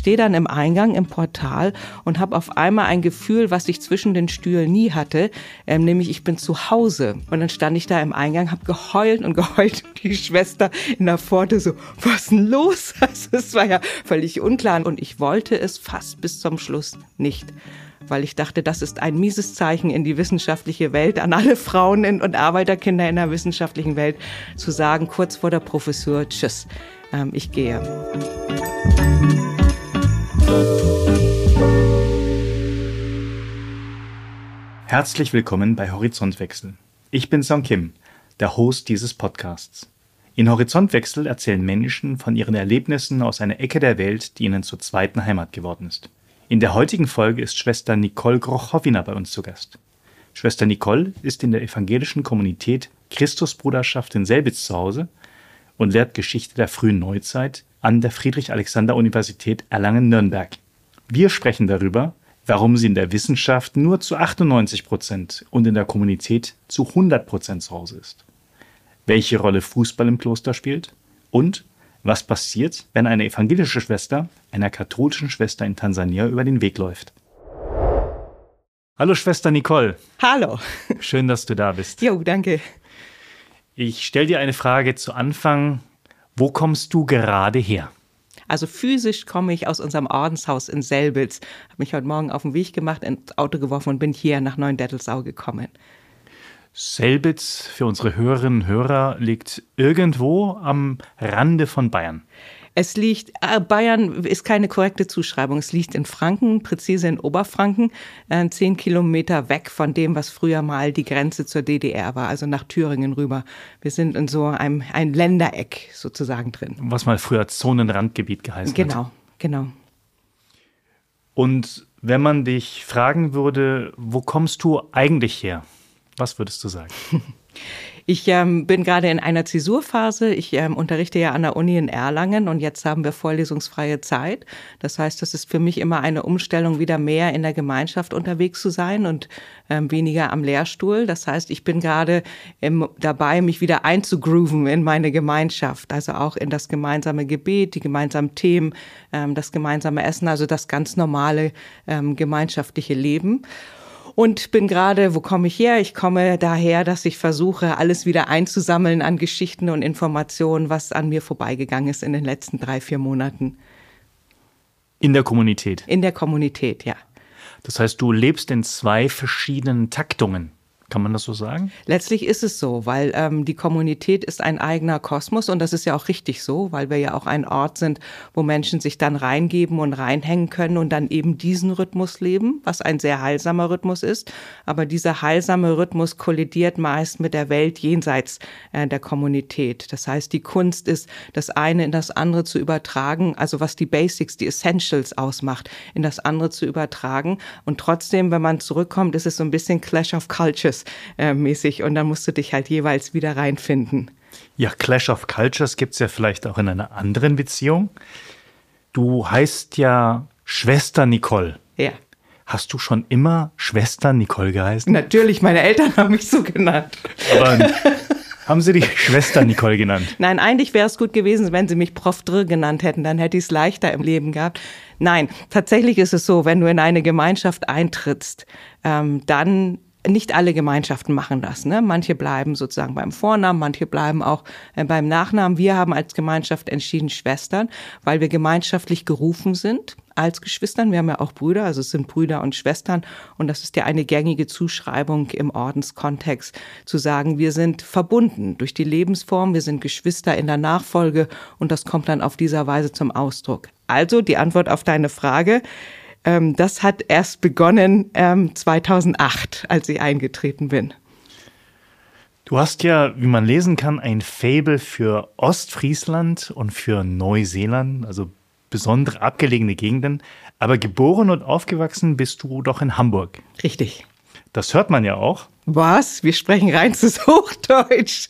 stehe dann im Eingang, im Portal und habe auf einmal ein Gefühl, was ich zwischen den Stühlen nie hatte, nämlich ich bin zu Hause. Und dann stand ich da im Eingang, habe geheult und die Schwester in der Pforte so, was ist denn los? Also es war ja völlig unklar und ich wollte es fast bis zum Schluss nicht. Weil ich dachte, das ist ein mieses Zeichen in die wissenschaftliche Welt, an alle Frauen und Arbeiterkinder in der wissenschaftlichen Welt, zu sagen, kurz vor der Professur, tschüss, ich gehe. Herzlich willkommen bei Horizontwechsel. Ich bin Song Kim, der Host dieses Podcasts. In Horizontwechsel erzählen Menschen von ihren Erlebnissen aus einer Ecke der Welt, die ihnen zur zweiten Heimat geworden ist. In der heutigen Folge ist Schwester Nicole Grochowina bei uns zu Gast. Schwester Nicole ist in der evangelischen Kommunität Christusbruderschaft in Selbitz zu Hause und lehrt Geschichte der frühen Neuzeit an der Friedrich-Alexander-Universität Erlangen-Nürnberg. Wir sprechen darüber, warum sie in der Wissenschaft nur zu 98% und in der Kommunität zu 100% zu Hause ist, welche Rolle Fußball im Kloster spielt und was passiert, wenn eine evangelische Schwester einer katholischen Schwester in Tansania über den Weg läuft. Hallo Schwester Nicole. Hallo. Schön, dass du da bist. Jo, danke. Ich stelle dir eine Frage zu Anfang. Wo kommst du gerade her? Also physisch komme ich aus unserem Ordenshaus in Selbitz. Habe mich heute Morgen auf den Weg gemacht, ins Auto geworfen und bin hier nach Neuendettelsau gekommen. Selbitz, für unsere Hörerinnen und Hörer, liegt irgendwo am Rande von Bayern. Es liegt, Bayern ist keine korrekte Zuschreibung. Es liegt in Franken, präzise in Oberfranken, 10 Kilometer weg von dem, was früher mal die Grenze zur DDR war, also nach Thüringen rüber. Wir sind in so ein Ländereck sozusagen drin. Was mal früher Zonenrandgebiet geheißen hat. Genau. Und wenn man dich fragen würde, wo kommst du eigentlich her? Was würdest du sagen? Ich bin gerade in einer Zäsurphase. Ich unterrichte ja an der Uni in Erlangen und jetzt haben wir vorlesungsfreie Zeit. Das heißt, das ist für mich immer eine Umstellung, wieder mehr in der Gemeinschaft unterwegs zu sein und weniger am Lehrstuhl. Das heißt, ich bin gerade dabei, mich wieder einzugrooven in meine Gemeinschaft. Also auch in das gemeinsame Gebet, die gemeinsamen Themen, das gemeinsame Essen, also das ganz normale gemeinschaftliche Leben. Und bin gerade, wo komme ich her? Ich komme daher, dass ich versuche, alles wieder einzusammeln an Geschichten und Informationen, was an mir vorbeigegangen ist in den letzten 3-4 Monaten. In der Kommunität? In der Kommunität, ja. Das heißt, du lebst in 2 verschiedenen Taktungen. Kann man das so sagen? Letztlich ist es so, weil die Kommunität ist ein eigener Kosmos und das ist ja auch richtig so, weil wir ja auch ein Ort sind, wo Menschen sich dann reingeben und reinhängen können und dann eben diesen Rhythmus leben, was ein sehr heilsamer Rhythmus ist. Aber dieser heilsame Rhythmus kollidiert meist mit der Welt jenseits der Kommunität. Das heißt, die Kunst ist, das eine in das andere zu übertragen, also was die Basics, die Essentials ausmacht, in das andere zu übertragen. Und trotzdem, wenn man zurückkommt, ist es so ein bisschen Clash of Cultures mäßig und dann musst du dich halt jeweils wieder reinfinden. Ja, Clash of Cultures gibt es ja vielleicht auch in einer anderen Beziehung. Du heißt ja Schwester Nicole. Ja. Hast du schon immer Schwester Nicole geheißen? Natürlich, meine Eltern haben mich so genannt. Aber haben sie dich Schwester Nicole genannt? Nein, eigentlich wäre es gut gewesen, wenn sie mich Prof. Dr. genannt hätten, dann hätte ich es leichter im Leben gehabt. Nein, tatsächlich ist es so, wenn du in eine Gemeinschaft eintrittst, dann nicht alle Gemeinschaften machen das, ne? Manche bleiben sozusagen beim Vornamen, manche bleiben auch beim Nachnamen. Wir haben als Gemeinschaft entschieden Schwestern, weil wir gemeinschaftlich gerufen sind als Geschwistern. Wir haben ja auch Brüder, also es sind Brüder und Schwestern. Und das ist ja eine gängige Zuschreibung im Ordenskontext, zu sagen, wir sind verbunden durch die Lebensform, wir sind Geschwister in der Nachfolge und das kommt dann auf dieser Weise zum Ausdruck. Also die Antwort auf deine Frage: Das hat erst begonnen 2008, als ich eingetreten bin. Du hast ja, wie man lesen kann, ein Faible für Ostfriesland und für Neuseeland, also besondere abgelegene Gegenden. Aber geboren und aufgewachsen bist du doch in Hamburg. Richtig. Das hört man ja auch. Was? Wir sprechen reines Hochdeutsch.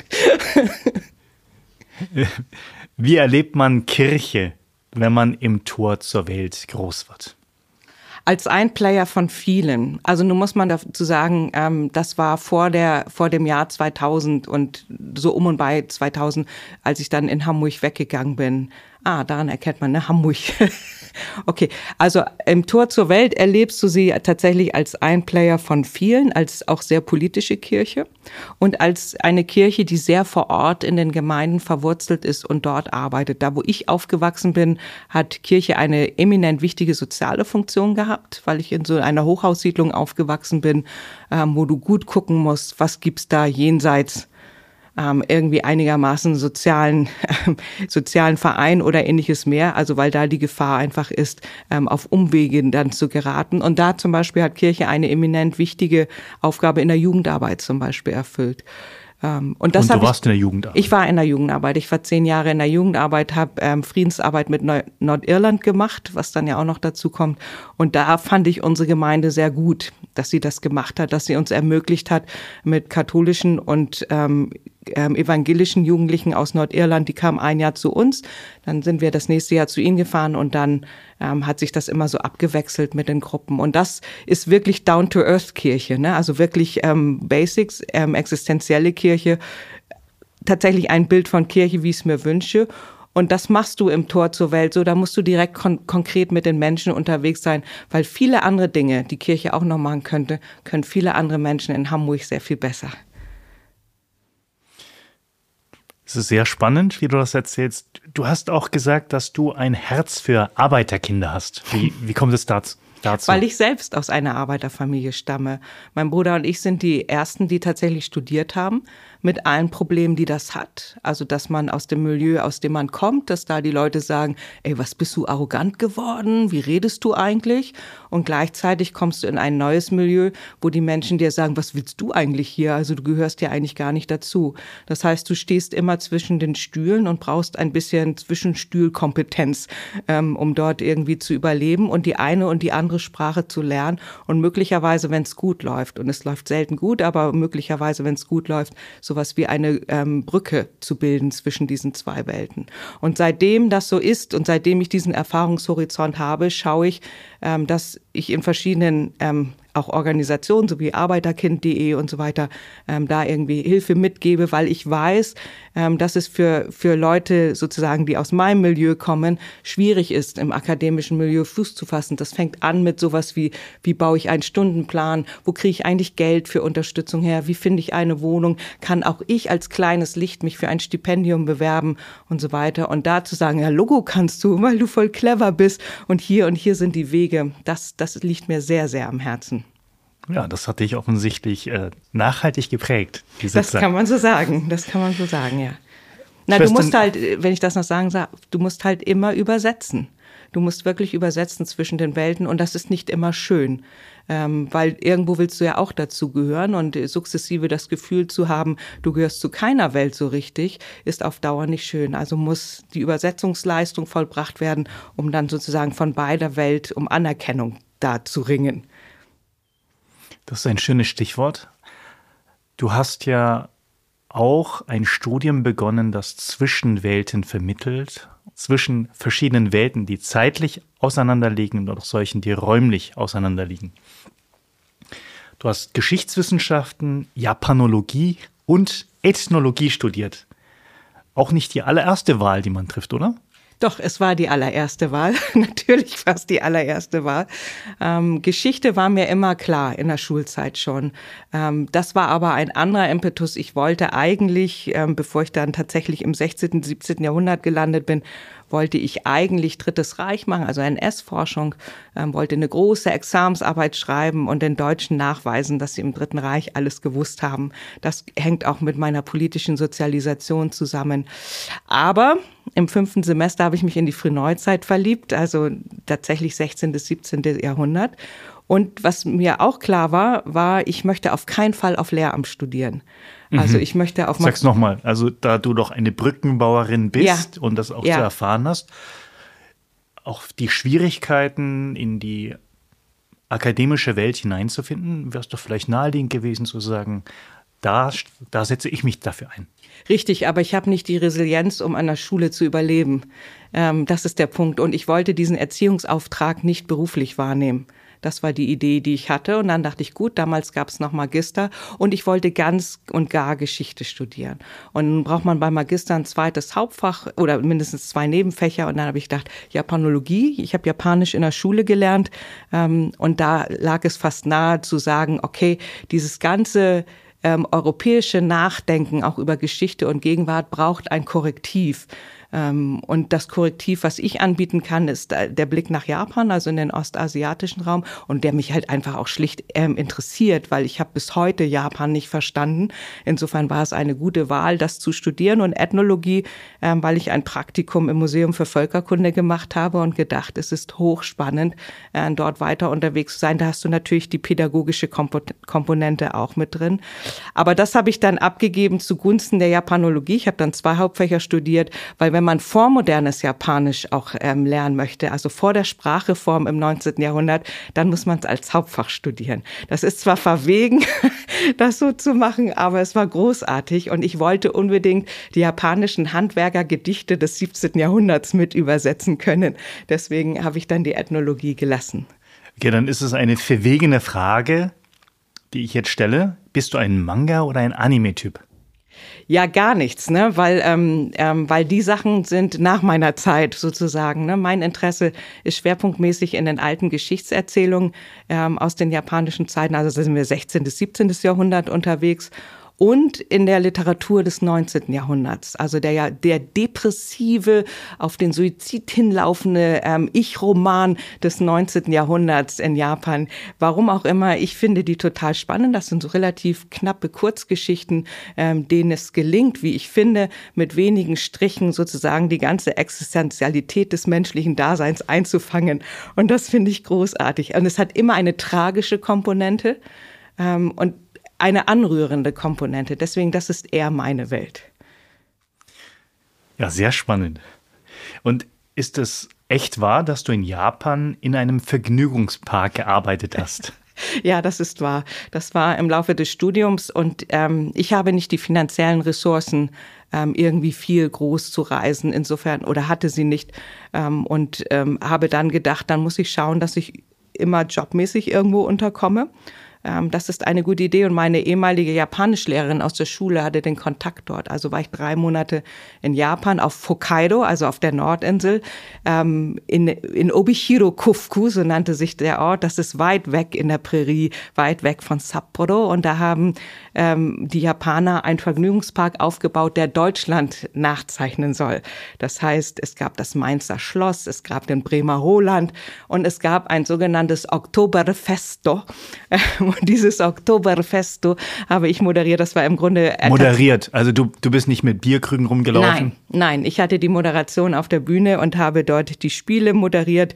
Wie erlebt man Kirche, wenn man im Tor zur Welt groß wird? Als ein Player von vielen. Also nun muss man dazu sagen, das war vor dem Jahr 2000 und so um und bei 2000, als ich dann in Hamburg weggegangen bin. Daran erkennt man, ne? Hamburg. Okay, also im Tor zur Welt erlebst du sie tatsächlich als ein Player von vielen, als auch sehr politische Kirche und als eine Kirche, die sehr vor Ort in den Gemeinden verwurzelt ist und dort arbeitet. Da, wo ich aufgewachsen bin, hat Kirche eine eminent wichtige soziale Funktion gehabt, weil ich in so einer Hochhaussiedlung aufgewachsen bin, wo du gut gucken musst, was gibt's da jenseits irgendwie einigermaßen sozialen Verein oder ähnliches mehr, also weil da die Gefahr einfach ist, auf Umwege dann zu geraten. Und da zum Beispiel hat Kirche eine eminent wichtige Aufgabe in der Jugendarbeit zum Beispiel erfüllt. Und du warst in der Jugendarbeit? Ich war in der Jugendarbeit. Ich war 10 Jahre in der Jugendarbeit, habe Friedensarbeit mit Nordirland gemacht, was dann ja auch noch dazu kommt. Und da fand ich unsere Gemeinde sehr gut, dass sie das gemacht hat, dass sie uns ermöglicht hat, mit katholischen und evangelischen Jugendlichen aus Nordirland, die kamen ein Jahr zu uns, dann sind wir das nächste Jahr zu ihnen gefahren und dann hat sich das immer so abgewechselt mit den Gruppen. Und das ist wirklich Down-to-Earth-Kirche, ne? Also wirklich Basics, existenzielle Kirche, tatsächlich ein Bild von Kirche, wie ich es mir wünsche. Und das machst du im Tor zur Welt so, da musst du direkt konkret mit den Menschen unterwegs sein, weil viele andere Dinge, die Kirche auch noch machen könnte, können viele andere Menschen in Hamburg sehr viel besser. Es ist sehr spannend, wie du das erzählst. Du hast auch gesagt, dass du ein Herz für Arbeiterkinder hast. Wie kommt es dazu? Weil ich selbst aus einer Arbeiterfamilie stamme. Mein Bruder und ich sind die Ersten, die tatsächlich studiert haben, mit allen Problemen, die das hat. Also, dass man aus dem Milieu, aus dem man kommt, dass da die Leute sagen, ey, was bist du arrogant geworden? Wie redest du eigentlich? Und gleichzeitig kommst du in ein neues Milieu, wo die Menschen dir sagen, was willst du eigentlich hier? Also, du gehörst ja eigentlich gar nicht dazu. Das heißt, du stehst immer zwischen den Stühlen und brauchst ein bisschen Zwischenstühlkompetenz, um dort irgendwie zu überleben und die eine und die andere Sprache zu lernen und möglicherweise, wenn es gut läuft, und es läuft selten gut, aber möglicherweise, wenn es gut läuft, sowas wie eine Brücke zu bilden zwischen diesen zwei Welten. Und seitdem das so ist und seitdem ich diesen Erfahrungshorizont habe, schaue ich, dass ich in verschiedenen auch Organisationen, so wie Arbeiterkind.de und so weiter, da irgendwie Hilfe mitgebe, weil ich weiß, dass es für Leute sozusagen, die aus meinem Milieu kommen, schwierig ist, im akademischen Milieu Fuß zu fassen. Das fängt an mit sowas wie baue ich einen Stundenplan, wo kriege ich eigentlich Geld für Unterstützung her, wie finde ich eine Wohnung, kann auch ich als kleines Licht mich für ein Stipendium bewerben und so weiter. Und da zu sagen, ja, Logo kannst du, weil du voll clever bist und hier sind die Wege, das liegt mir sehr, sehr am Herzen. Ja, das hat dich offensichtlich nachhaltig geprägt. Das kann man so sagen, ja. Na, du musst halt, wenn ich das noch sagen darf, du musst halt immer übersetzen. Du musst wirklich übersetzen zwischen den Welten und das ist nicht immer schön, weil irgendwo willst du ja auch dazu gehören und sukzessive das Gefühl zu haben, du gehörst zu keiner Welt so richtig, ist auf Dauer nicht schön. Also muss die Übersetzungsleistung vollbracht werden, um dann sozusagen von beider Welt um Anerkennung da zu ringen. Das ist ein schönes Stichwort. Du hast ja auch ein Studium begonnen, das Zwischenwelten vermittelt, zwischen verschiedenen Welten, die zeitlich auseinanderliegen und auch solchen, die räumlich auseinanderliegen. Du hast Geschichtswissenschaften, Japanologie und Ethnologie studiert. Auch nicht die allererste Wahl, die man trifft, oder? Doch, es war die allererste Wahl. Natürlich war es die allererste Wahl. Geschichte war mir immer klar in der Schulzeit schon. Das war aber ein anderer Impetus. Ich wollte eigentlich, bevor ich dann tatsächlich im 16., 17. Jahrhundert gelandet bin, wollte ich eigentlich Drittes Reich machen, also NS-Forschung, wollte eine große Examensarbeit schreiben und den Deutschen nachweisen, dass sie im Dritten Reich alles gewusst haben. Das hängt auch mit meiner politischen Sozialisation zusammen. Aber im 5. Semester habe ich mich in die Frühneuzeit verliebt, also tatsächlich 16. bis 17. Jahrhundert. Und was mir auch klar war, ich möchte auf keinen Fall auf Lehramt studieren. Also ich möchte auf... Sag's nochmal, also da du doch eine Brückenbauerin bist ja. und das auch zu erfahren hast, auch die Schwierigkeiten in die akademische Welt hineinzufinden, wär's doch vielleicht naheliegend gewesen zu sagen, da setze ich mich dafür ein. Richtig, aber ich habe nicht die Resilienz, um an der Schule zu überleben. Das ist der Punkt. Und ich wollte diesen Erziehungsauftrag nicht beruflich wahrnehmen. Das war die Idee, die ich hatte. Und dann dachte ich, gut, damals gab es noch Magister und ich wollte ganz und gar Geschichte studieren. Und nun braucht man beim Magister ein zweites Hauptfach oder mindestens 2 Nebenfächer. Und dann habe ich gedacht, Japanologie. Ich habe Japanisch in der Schule gelernt. Und da lag es fast nahe zu sagen, okay, dieses ganze europäische Nachdenken auch über Geschichte und Gegenwart braucht ein Korrektiv. Und das Korrektiv, was ich anbieten kann, ist der Blick nach Japan, also in den ostasiatischen Raum, und der mich halt einfach auch schlicht interessiert, weil ich habe bis heute Japan nicht verstanden. Insofern war es eine gute Wahl, das zu studieren, und Ethnologie, weil ich ein Praktikum im Museum für Völkerkunde gemacht habe und gedacht, es ist hochspannend, dort weiter unterwegs zu sein. Da hast du natürlich die pädagogische Komponente auch mit drin. Aber das habe ich dann abgegeben zugunsten der Japanologie. Ich habe dann 2 Hauptfächer studiert, weil wenn man vormodernes Japanisch auch lernen möchte, also vor der Sprachreform im 19. Jahrhundert, dann muss man es als Hauptfach studieren. Das ist zwar verwegen, das so zu machen, aber es war großartig und ich wollte unbedingt die japanischen Handwerkergedichte des 17. Jahrhunderts mit übersetzen können. Deswegen habe ich dann die Ethnologie gelassen. Okay, dann ist es eine verwegene Frage, die ich jetzt stelle. Bist du ein Manga- oder ein Anime-Typ? Ja, gar nichts, ne? Weil die Sachen sind nach meiner Zeit sozusagen. Ne? Mein Interesse ist schwerpunktmäßig in den alten Geschichtserzählungen aus den japanischen Zeiten. Also sind wir 16. bis 17. Jahrhundert unterwegs. Und in der Literatur des 19. Jahrhunderts, also der depressive, auf den Suizid hinlaufende Ich-Roman des 19. Jahrhunderts in Japan. Warum auch immer, ich finde die total spannend. Das sind so relativ knappe Kurzgeschichten, denen es gelingt, wie ich finde, mit wenigen Strichen sozusagen die ganze Existenzialität des menschlichen Daseins einzufangen. Und das finde ich großartig. Und es hat immer eine tragische Komponente und eine anrührende Komponente. Deswegen, das ist eher meine Welt. Ja, sehr spannend. Und ist es echt wahr, dass du in Japan in einem Vergnügungspark gearbeitet hast? Ja, das ist wahr. Das war im Laufe des Studiums und ich habe nicht die finanziellen Ressourcen, irgendwie viel groß zu reisen, insofern, oder hatte sie nicht, und habe dann gedacht, dann muss ich schauen, dass ich immer jobmäßig irgendwo unterkomme. Das ist eine gute Idee und meine ehemalige Japanischlehrerin aus der Schule hatte den Kontakt dort. Also war ich 3 Monate in Japan auf Hokkaido, also auf der Nordinsel, in Obihiro-Kufku, so nannte sich der Ort. Das ist weit weg in der Prärie, weit weg von Sapporo, und da haben die Japaner einen Vergnügungspark aufgebaut, der Deutschland nachzeichnen soll. Das heißt, es gab das Mainzer Schloss, es gab den Bremer Roland und es gab ein sogenanntes Oktoberfesto. Und dieses Oktoberfesto habe ich moderiert. Das war im Grunde moderiert. Also du bist nicht mit Bierkrügen rumgelaufen? Nein. Ich hatte die Moderation auf der Bühne und habe dort die Spiele moderiert.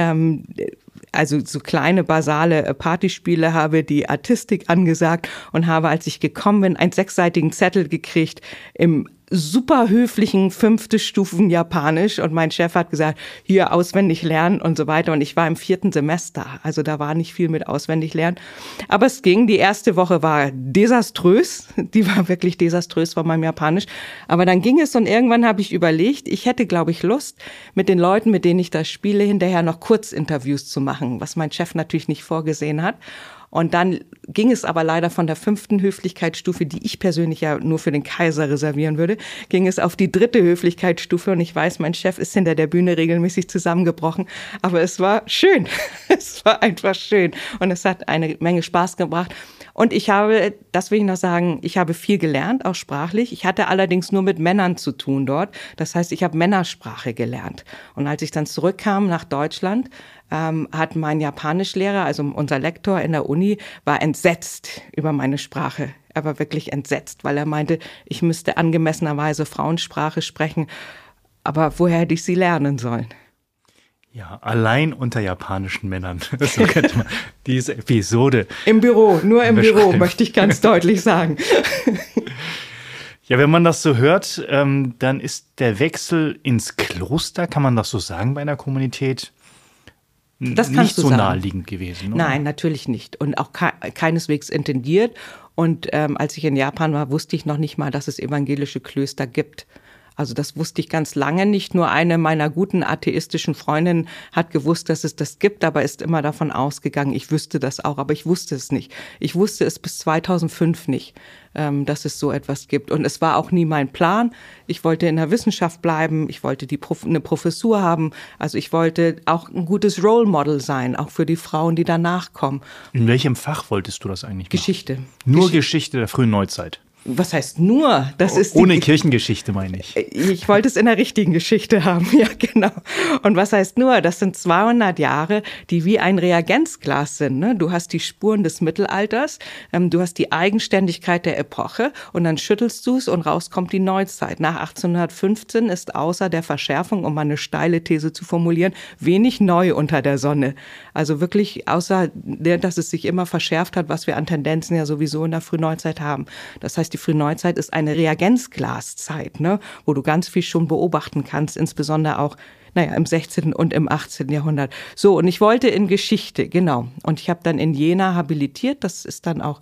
Also so kleine, basale Partyspiele, habe die Artistik angesagt und habe, als ich gekommen bin, einen 6-seitigen Zettel gekriegt im super höflichen 5. Stufen Japanisch, und mein Chef hat gesagt, hier auswendig lernen und so weiter, und ich war im 4. Semester, also da war nicht viel mit auswendig lernen, aber es ging. Die erste Woche war desaströs, die war wirklich desaströs von meinem Japanisch, aber dann ging es und irgendwann habe ich überlegt, ich hätte, glaube ich, Lust, mit den Leuten, mit denen ich das spiele, hinterher noch Kurzinterviews zu machen, was mein Chef natürlich nicht vorgesehen hat. Und dann ging es aber leider von der 5. Höflichkeitsstufe, die ich persönlich ja nur für den Kaiser reservieren würde, ging es auf die 3. Höflichkeitsstufe. Und ich weiß, mein Chef ist hinter der Bühne regelmäßig zusammengebrochen. Aber es war schön. Es war einfach schön. Und es hat eine Menge Spaß gebracht. Und ich habe, das will ich noch sagen, ich habe viel gelernt, auch sprachlich. Ich hatte allerdings nur mit Männern zu tun dort. Das heißt, ich habe Männersprache gelernt. Und als ich dann zurückkam nach Deutschland, hat mein Japanischlehrer, also unser Lektor in der Uni, war entsetzt über meine Sprache. Er war wirklich entsetzt, weil er meinte, ich müsste angemessenerweise Frauensprache sprechen. Aber woher hätte ich sie lernen sollen? Ja, allein unter japanischen Männern. So könnte man diese Episode. Im Büro, nur im Büro, möchte ich ganz deutlich sagen. Ja, wenn man das so hört, dann ist der Wechsel ins Kloster, kann man das so sagen bei einer Kommunität, das nicht so naheliegend gewesen, oder? Nein, natürlich nicht. Und auch keineswegs intendiert. Und als ich in Japan war, wusste ich noch nicht mal, dass es evangelische Klöster gibt. Also das wusste ich ganz lange nicht. Nur eine meiner guten atheistischen Freundinnen hat gewusst, dass es das gibt, aber ist immer davon ausgegangen, ich wüsste das auch, aber ich wusste es nicht. Ich wusste es bis 2005 nicht, dass es so etwas gibt. Und es war auch nie mein Plan. Ich wollte in der Wissenschaft bleiben, ich wollte eine Professur haben. Also ich wollte auch ein gutes Role Model sein, auch für die Frauen, die danach kommen. In welchem Fach wolltest du das eigentlich machen? Geschichte. Nur Geschichte der frühen Neuzeit. Was heißt nur? Das ist ohne Kirchengeschichte, meine ich. Ich wollte es in der richtigen Geschichte haben, ja genau. Und was heißt nur? Das sind 200 Jahre, die wie ein Reagenzglas sind. Ne? Du hast die Spuren des Mittelalters, du hast die Eigenständigkeit der Epoche und dann schüttelst du es und raus kommt die Neuzeit. Nach 1815 ist außer der Verschärfung, um mal eine steile These zu formulieren, wenig neu unter der Sonne. Also wirklich außer, dass es sich immer verschärft hat, was wir an Tendenzen ja sowieso in der Frühneuzeit haben. Das heißt, die Frühneuzeit ist eine Reagenzglaszeit, ne, wo du ganz viel schon beobachten kannst, insbesondere auch im 16. und im 18. Jahrhundert. So, und ich wollte in Geschichte, genau. Und ich habe dann in Jena habilitiert, das ist dann auch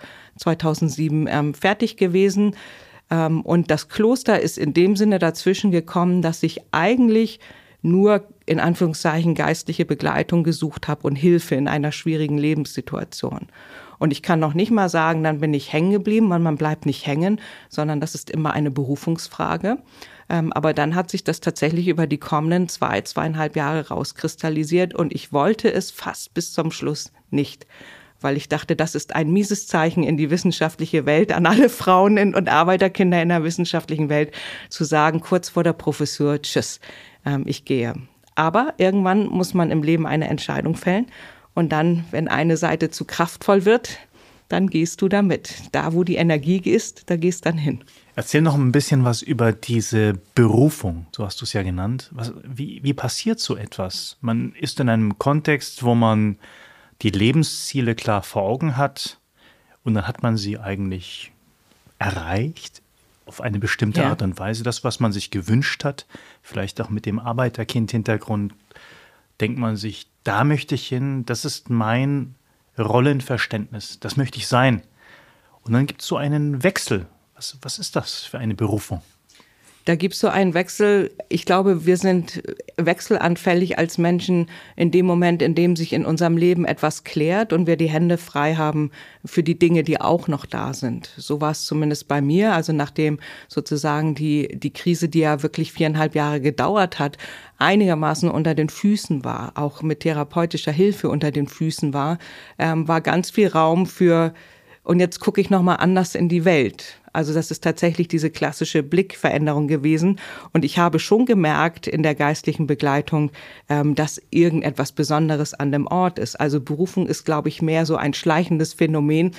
2007 fertig gewesen. Und das Kloster ist in dem Sinne dazwischen gekommen, dass ich eigentlich nur in Anführungszeichen geistliche Begleitung gesucht habe und Hilfe in einer schwierigen Lebenssituation. Und ich kann noch nicht mal sagen, dann bin ich hängen geblieben, weil man bleibt nicht hängen, sondern das ist immer eine Berufungsfrage. Aber dann hat sich das tatsächlich über die kommenden 2,5 Jahre rauskristallisiert und ich wollte es fast bis zum Schluss nicht. Weil ich dachte, das ist ein mieses Zeichen in die wissenschaftliche Welt, an alle Frauen und Arbeiterkinder in der wissenschaftlichen Welt, zu sagen, kurz vor der Professur, tschüss, ich gehe. Aber irgendwann muss man im Leben eine Entscheidung fällen. Und dann, wenn eine Seite zu kraftvoll wird, dann gehst du damit. Da, wo die Energie ist, da gehst du dann hin. Erzähl noch ein bisschen was über diese Berufung, so hast du es ja genannt. Wie passiert so etwas? Man ist in einem Kontext, wo man die Lebensziele klar vor Augen hat und dann hat man sie eigentlich erreicht auf eine bestimmte Art und Weise. Das, was man sich gewünscht hat, vielleicht auch mit dem Arbeiterkind-Hintergrund, denkt man sich, da möchte ich hin, das ist mein Rollenverständnis, das möchte ich sein. Und dann gibt es so einen Wechsel. Was ist das für eine Berufung? Da gibt es so einen Wechsel. Ich glaube, wir sind wechselanfällig als Menschen in dem Moment, in dem sich in unserem Leben etwas klärt und wir die Hände frei haben für die Dinge, die auch noch da sind. So war es zumindest bei mir. Also nachdem sozusagen die Krise, die ja wirklich 4,5 Jahre gedauert hat, einigermaßen unter den Füßen war, auch mit therapeutischer Hilfe unter den Füßen war, war ganz viel Raum für, und jetzt gucke ich nochmal anders in die Welt. Also das ist tatsächlich diese klassische Blickveränderung gewesen. Und ich habe schon gemerkt in der geistlichen Begleitung, dass irgendetwas Besonderes an dem Ort ist. Also Berufung ist, glaube ich, mehr so ein schleichendes Phänomen,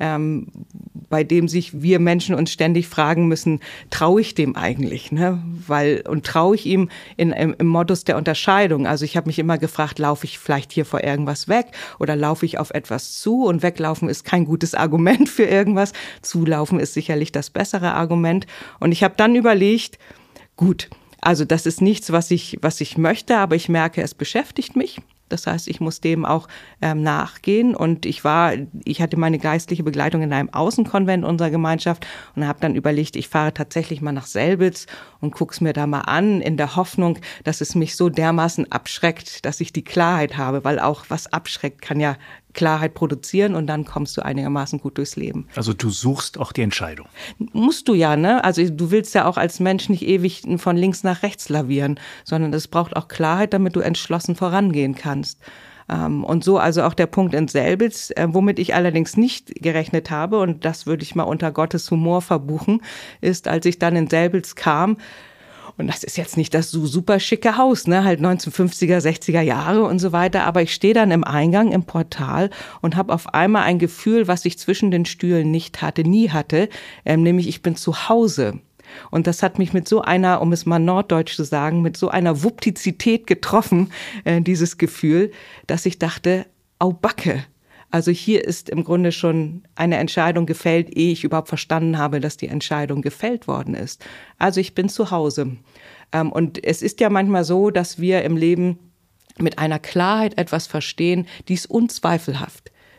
bei dem sich wir Menschen uns ständig fragen müssen, traue ich dem eigentlich? Ne? Und traue ich ihm im Modus der Unterscheidung? Also ich habe mich immer gefragt, laufe ich vielleicht hier vor irgendwas weg oder laufe ich auf etwas zu? Und weglaufen ist kein gutes Argument für irgendwas. Zulaufen ist sicherlich das bessere Argument. Und ich habe dann überlegt, gut, also das ist nichts, was ich möchte, aber ich merke, es beschäftigt mich. Das heißt, ich muss dem auch nachgehen. Und ich hatte meine geistliche Begleitung in einem Außenkonvent unserer Gemeinschaft und habe dann überlegt, ich fahre tatsächlich mal nach Selbitz und guck's mir da mal an, in der Hoffnung, dass es mich so dermaßen abschreckt, dass ich die Klarheit habe, weil auch was abschreckt, kann ja Klarheit produzieren und dann kommst du einigermaßen gut durchs Leben. Also du suchst auch die Entscheidung. Musst du ja, ne? Also du willst ja auch als Mensch nicht ewig von links nach rechts lavieren, sondern es braucht auch Klarheit, damit du entschlossen vorangehen kannst. Und so also auch der Punkt in Selbitz, womit ich allerdings nicht gerechnet habe, und das würde ich mal unter Gottes Humor verbuchen, ist, als ich dann in Selbitz kam, und das ist jetzt nicht das so super schicke Haus, ne, halt 1950er, 60er Jahre und so weiter. Aber ich stehe dann im Eingang, im Portal und habe auf einmal ein Gefühl, was ich zwischen den Stühlen nie hatte, nämlich ich bin zu Hause. Und das hat mich mit so einer, um es mal norddeutsch zu sagen, mit so einer Wuptizität getroffen, dieses Gefühl, dass ich dachte, au Backe. Also hier ist im Grunde schon eine Entscheidung gefällt, ehe ich überhaupt verstanden habe, dass die Entscheidung gefällt worden ist. Also ich bin zu Hause. Und es ist ja manchmal so, dass wir im Leben mit einer Klarheit etwas verstehen, die ist unzweifelhaft.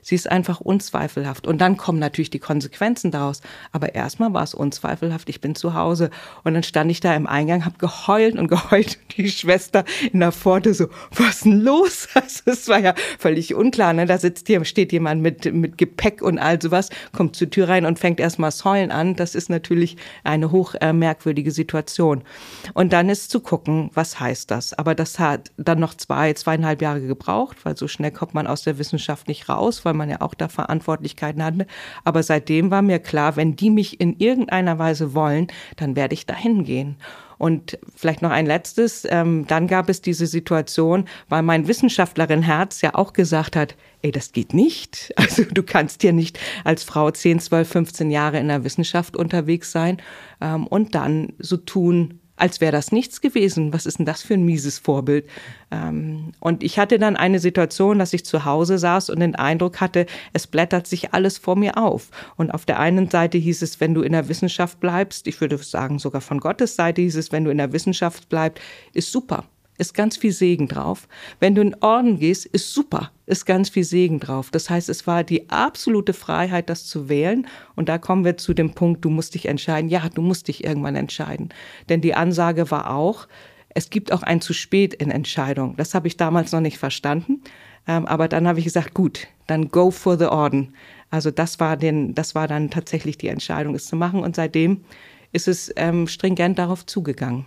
Sie ist einfach unzweifelhaft. Und dann kommen natürlich die Konsequenzen daraus. Aber erstmal war es unzweifelhaft, ich bin zu Hause. Und dann stand ich da im Eingang, habe geheult und geheult. Die Schwester in der Pforte so, was ist denn los? Also es war ja völlig unklar. Ne? Da steht jemand mit Gepäck und all sowas, kommt zur Tür rein und fängt erstmal das Heulen an. Das ist natürlich eine hoch merkwürdige Situation. Und dann ist zu gucken, was heißt das? Aber das hat dann noch 2,5 Jahre gebraucht, weil so schnell kommt man aus der Wissenschaft nicht raus, weil man ja auch da Verantwortlichkeiten hatte. Aber seitdem war mir klar, wenn die mich in irgendeiner Weise wollen, dann werde ich dahin gehen. Und vielleicht noch ein letztes, dann gab es diese Situation, weil mein Wissenschaftlerin-Herz ja auch gesagt hat, ey, das geht nicht. Also du kannst ja nicht als Frau 10, 12, 15 Jahre in der Wissenschaft unterwegs sein und dann so tun, als wäre das nichts gewesen. Was ist denn das für ein mieses Vorbild? Und ich hatte dann eine Situation, dass ich zu Hause saß und den Eindruck hatte, es blättert sich alles vor mir auf. Und auf der einen Seite hieß es, wenn du in der Wissenschaft bleibst, ich würde sagen sogar von Gottes Seite hieß es, wenn du in der Wissenschaft bleibst, ist super. Ist ganz viel Segen drauf. Wenn du in den Orden gehst, ist super, ist ganz viel Segen drauf. Das heißt, es war die absolute Freiheit, das zu wählen. Und da kommen wir zu dem Punkt, du musst dich entscheiden. Ja, du musst dich irgendwann entscheiden. Denn die Ansage war auch, es gibt auch ein zu spät in Entscheidung. Das habe ich damals noch nicht verstanden. Aber dann habe ich gesagt, gut, dann go for the Orden. Also das war dann tatsächlich die Entscheidung, es zu machen. Und seitdem ist es stringent darauf zugegangen.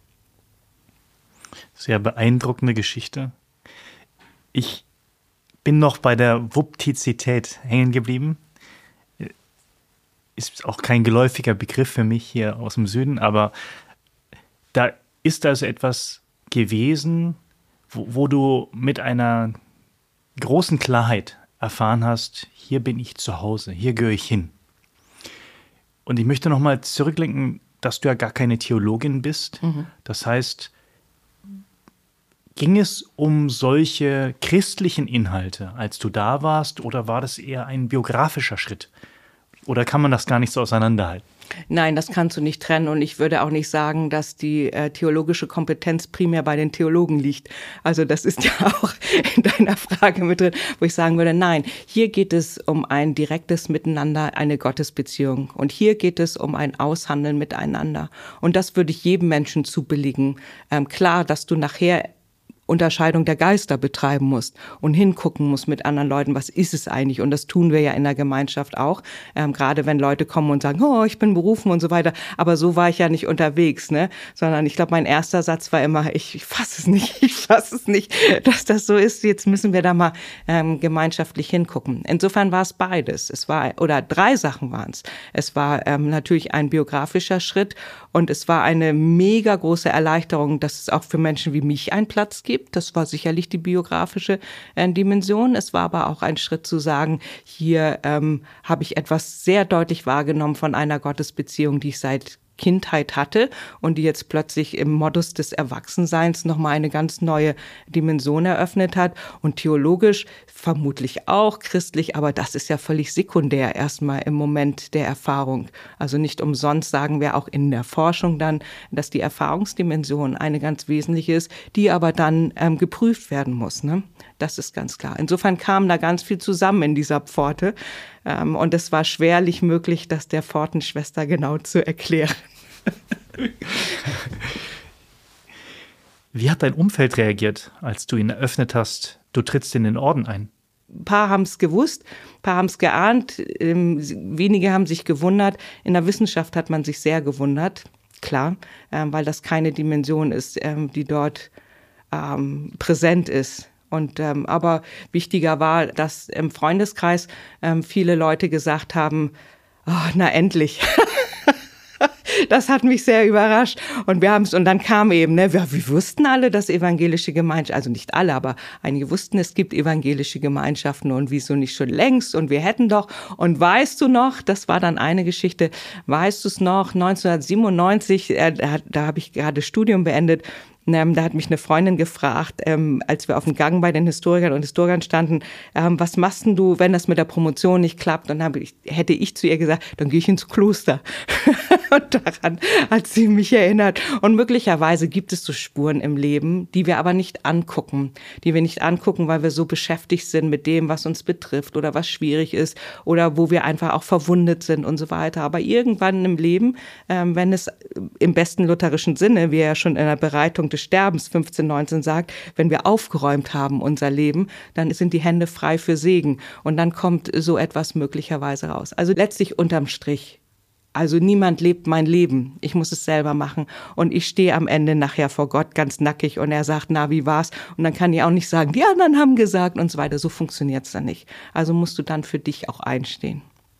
Sehr beeindruckende Geschichte. Ich bin noch bei der Wuptizität hängen geblieben. Ist auch kein geläufiger Begriff für mich hier aus dem Süden, aber da ist also etwas gewesen, wo du mit einer großen Klarheit erfahren hast, hier bin ich zu Hause, hier gehöre ich hin. Und ich möchte nochmal zurücklenken, dass du ja gar keine Theologin bist. Mhm. Das heißt, ging es um solche christlichen Inhalte, als du da warst, oder war das eher ein biografischer Schritt? Oder kann man das gar nicht so auseinanderhalten? Nein, das kannst du nicht trennen. Und ich würde auch nicht sagen, dass die theologische Kompetenz primär bei den Theologen liegt. Also das ist ja auch in deiner Frage mit drin, wo ich sagen würde, nein, hier geht es um ein direktes Miteinander, eine Gottesbeziehung. Und hier geht es um ein Aushandeln miteinander. Und das würde ich jedem Menschen zubilligen. Klar, dass du nachher Unterscheidung der Geister betreiben musst und hingucken musst mit anderen Leuten, was ist es eigentlich? Und das tun wir ja in der Gemeinschaft auch, gerade wenn Leute kommen und sagen, oh, ich bin berufen und so weiter. Aber so war ich ja nicht unterwegs, ne? Sondern ich glaube, mein erster Satz war immer, ich fasse es nicht, dass das so ist. Jetzt müssen wir da mal gemeinschaftlich hingucken. Insofern war es beides. Oder 3 Sachen waren es. Es war natürlich ein biografischer Schritt und es war eine mega große Erleichterung, dass es auch für Menschen wie mich einen Platz gibt. Das war sicherlich die biografische Dimension. Es war aber auch ein Schritt zu sagen, hier habe ich etwas sehr deutlich wahrgenommen von einer Gottesbeziehung, die ich seit Kindheit hatte und die jetzt plötzlich im Modus des Erwachsenseins nochmal eine ganz neue Dimension eröffnet hat. Und theologisch vermutlich auch, christlich, aber das ist ja völlig sekundär erstmal im Moment der Erfahrung. Also nicht umsonst sagen wir auch in der Forschung dann, dass die Erfahrungsdimension eine ganz wesentliche ist, die aber dann geprüft werden muss, ne? Das ist ganz klar. Insofern kam da ganz viel zusammen in dieser Pforte. Und es war schwerlich möglich, das der Pfortenschwester genau zu erklären. Wie hat dein Umfeld reagiert, als du ihn eröffnet hast, du trittst in den Orden ein? Ein paar haben es gewusst, ein paar haben es geahnt, wenige haben sich gewundert. In der Wissenschaft hat man sich sehr gewundert, klar, weil das keine Dimension ist, die dort präsent ist. Und aber wichtiger war, dass im Freundeskreis viele Leute gesagt haben, oh, na endlich. Das hat mich sehr überrascht. Und dann kam eben, ne, wir wussten alle, dass evangelische Gemeinschaften, also nicht alle, aber einige wussten, es gibt evangelische Gemeinschaften und wieso nicht schon längst und wir hätten doch. Und weißt du noch, das war dann eine Geschichte, weißt du es noch, 1997, da habe ich gerade Studium beendet, Da hat mich eine Freundin gefragt, als wir auf dem Gang bei den Historikern und Historikern standen, was machst denn du, wenn das mit der Promotion nicht klappt? Dann hätte ich zu ihr gesagt, dann gehe ich ins Kloster. Und daran hat sie mich erinnert. Und möglicherweise gibt es so Spuren im Leben, die wir aber nicht angucken. Weil wir so beschäftigt sind mit dem, was uns betrifft oder was schwierig ist oder wo wir einfach auch verwundet sind und so weiter. Aber irgendwann im Leben, wenn es im besten lutherischen Sinne, wie er ja schon in der Bereitung des Sterbens 1519 sagt, wenn wir aufgeräumt haben unser Leben, dann sind die Hände frei für Segen. Und dann kommt so etwas möglicherweise raus. Also letztlich unterm Strich. Also niemand lebt mein Leben. Ich muss es selber machen. Und ich stehe am Ende nachher vor Gott ganz nackig und er sagt, na, wie war's? Und dann kann ich auch nicht sagen, die anderen haben gesagt und so weiter. So funktioniert's dann nicht. Also musst du dann für dich auch einstehen.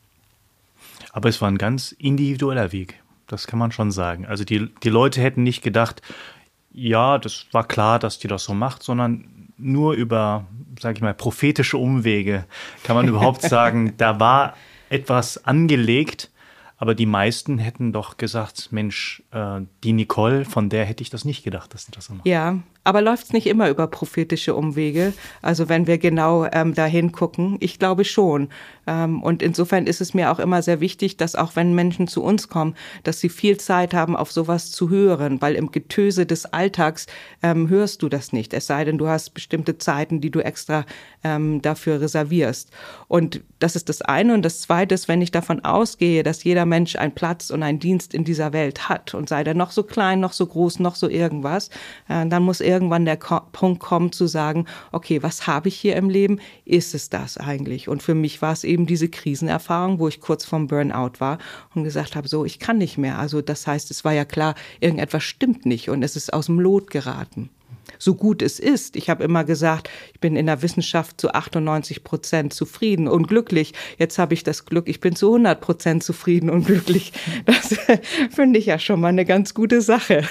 Aber es war ein ganz individueller Weg. Das kann man schon sagen. Also die Leute hätten nicht gedacht, ja, das war klar, dass die das so macht, sondern nur über, sage ich mal, prophetische Umwege kann man überhaupt sagen, da war etwas angelegt. Aber die meisten hätten doch gesagt, Mensch, die Nicole, von der hätte ich das nicht gedacht, dass sie das so macht. Ja, aber läuft es nicht immer über prophetische Umwege? Also wenn wir genau dahin gucken, ich glaube schon. Und insofern ist es mir auch immer sehr wichtig, dass auch wenn Menschen zu uns kommen, dass sie viel Zeit haben, auf sowas zu hören, weil im Getöse des Alltags hörst du das nicht. Es sei denn, du hast bestimmte Zeiten, die du extra dafür reservierst. Und das ist das eine. Und das zweite ist, wenn ich davon ausgehe, dass jeder Mensch einen Platz und einen Dienst in dieser Welt hat und sei der noch so klein, noch so groß, noch so irgendwas, dann muss irgendwann der Punkt kommen zu sagen, okay, was habe ich hier im Leben? Ist es das eigentlich? Und für mich war es eben diese Krisenerfahrung, wo ich kurz vorm Burnout war und gesagt habe, so, ich kann nicht mehr. Also das heißt, es war ja klar, irgendetwas stimmt nicht und es ist aus dem Lot geraten. So gut es ist. Ich habe immer gesagt, ich bin in der Wissenschaft zu 98% zufrieden und glücklich. Jetzt habe ich das Glück, ich bin zu 100% zufrieden und glücklich. Das finde ich ja schon mal eine ganz gute Sache.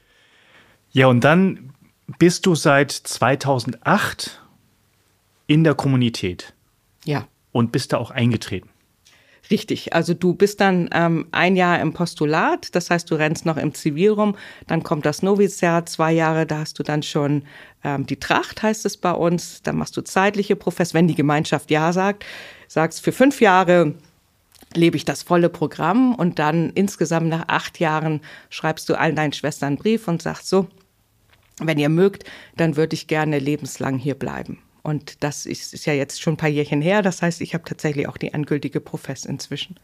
Ja, und dann bist du seit 2008 in der Kommunität. Ja. Und bist da auch eingetreten. Richtig, also du bist dann ein Jahr im Postulat, das heißt, du rennst noch im Zivil rum, dann kommt das Noviziat, 2 Jahre, da hast du dann schon die Tracht, heißt es bei uns, dann machst du zeitliche Profess, wenn die Gemeinschaft ja sagt, sagst für 5 Jahre lebe ich das volle Programm und dann insgesamt nach 8 Jahren schreibst du allen deinen Schwestern einen Brief und sagst so, wenn ihr mögt, dann würde ich gerne lebenslang hier bleiben. Und das ist ja jetzt schon ein paar Jährchen her. Das heißt, ich habe tatsächlich auch die endgültige Profess inzwischen.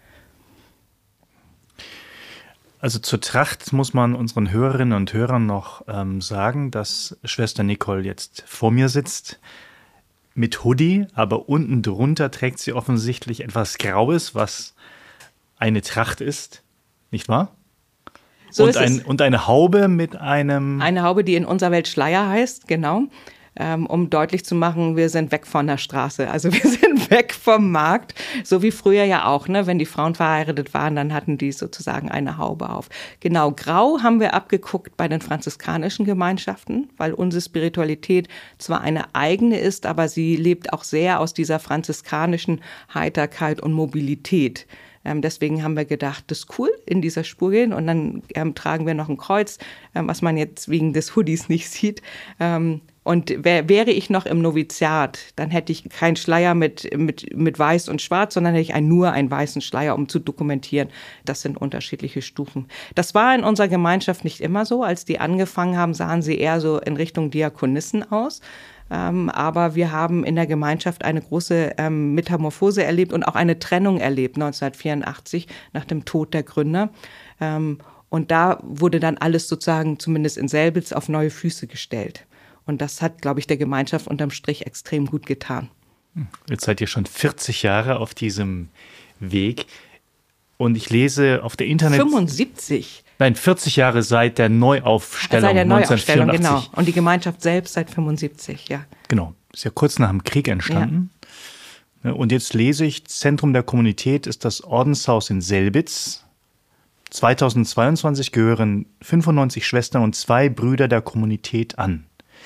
Also zur Tracht muss man unseren Hörerinnen und Hörern noch sagen, dass Schwester Nicole jetzt vor mir sitzt mit Hoodie, aber unten drunter trägt sie offensichtlich etwas Graues, was eine Tracht ist, nicht wahr? So und, und eine Haube mit einem... Eine Haube, die in unserer Welt Schleier heißt, genau. Um deutlich zu machen, wir sind weg von der Straße. Also wir sind weg vom Markt, so wie früher ja auch, ne? Wenn die Frauen verheiratet waren, dann hatten die sozusagen eine Haube auf. Genau, grau haben wir abgeguckt bei den franziskanischen Gemeinschaften, weil unsere Spiritualität zwar eine eigene ist, aber sie lebt auch sehr aus dieser franziskanischen Heiterkeit und Mobilität. Deswegen haben wir gedacht, das ist cool, in dieser Spur gehen. Und dann tragen wir noch ein Kreuz, was man jetzt wegen des Hoodies nicht sieht. Und wäre ich noch im Noviziat, dann hätte ich keinen Schleier mit weiß und schwarz, sondern hätte ich nur einen weißen Schleier, um zu dokumentieren. Das sind unterschiedliche Stufen. Das war in unserer Gemeinschaft nicht immer so. Als die angefangen haben, sahen sie eher so in Richtung Diakonissen aus. Aber wir haben in der Gemeinschaft eine große Metamorphose erlebt und auch eine Trennung erlebt, 1984, nach dem Tod der Gründer. Und da wurde dann alles sozusagen, zumindest in Selbitz, auf neue Füße gestellt. Und das hat, glaube ich, der Gemeinschaft unterm Strich extrem gut getan. Jetzt seid ihr schon 40 Jahre auf diesem Weg. Und ich lese auf der Internet... 75. Nein, 40 Jahre seit der Neuaufstellung, seit der Neuaufstellung, 1984. Genau. Und die Gemeinschaft selbst seit 75, ja. Genau, ist ja kurz nach dem Krieg entstanden. Ja. Und jetzt lese ich, Zentrum der Kommunität ist das Ordenshaus in Selbitz. 2022 gehören 95 Schwestern und 2 Brüder der Kommunität an.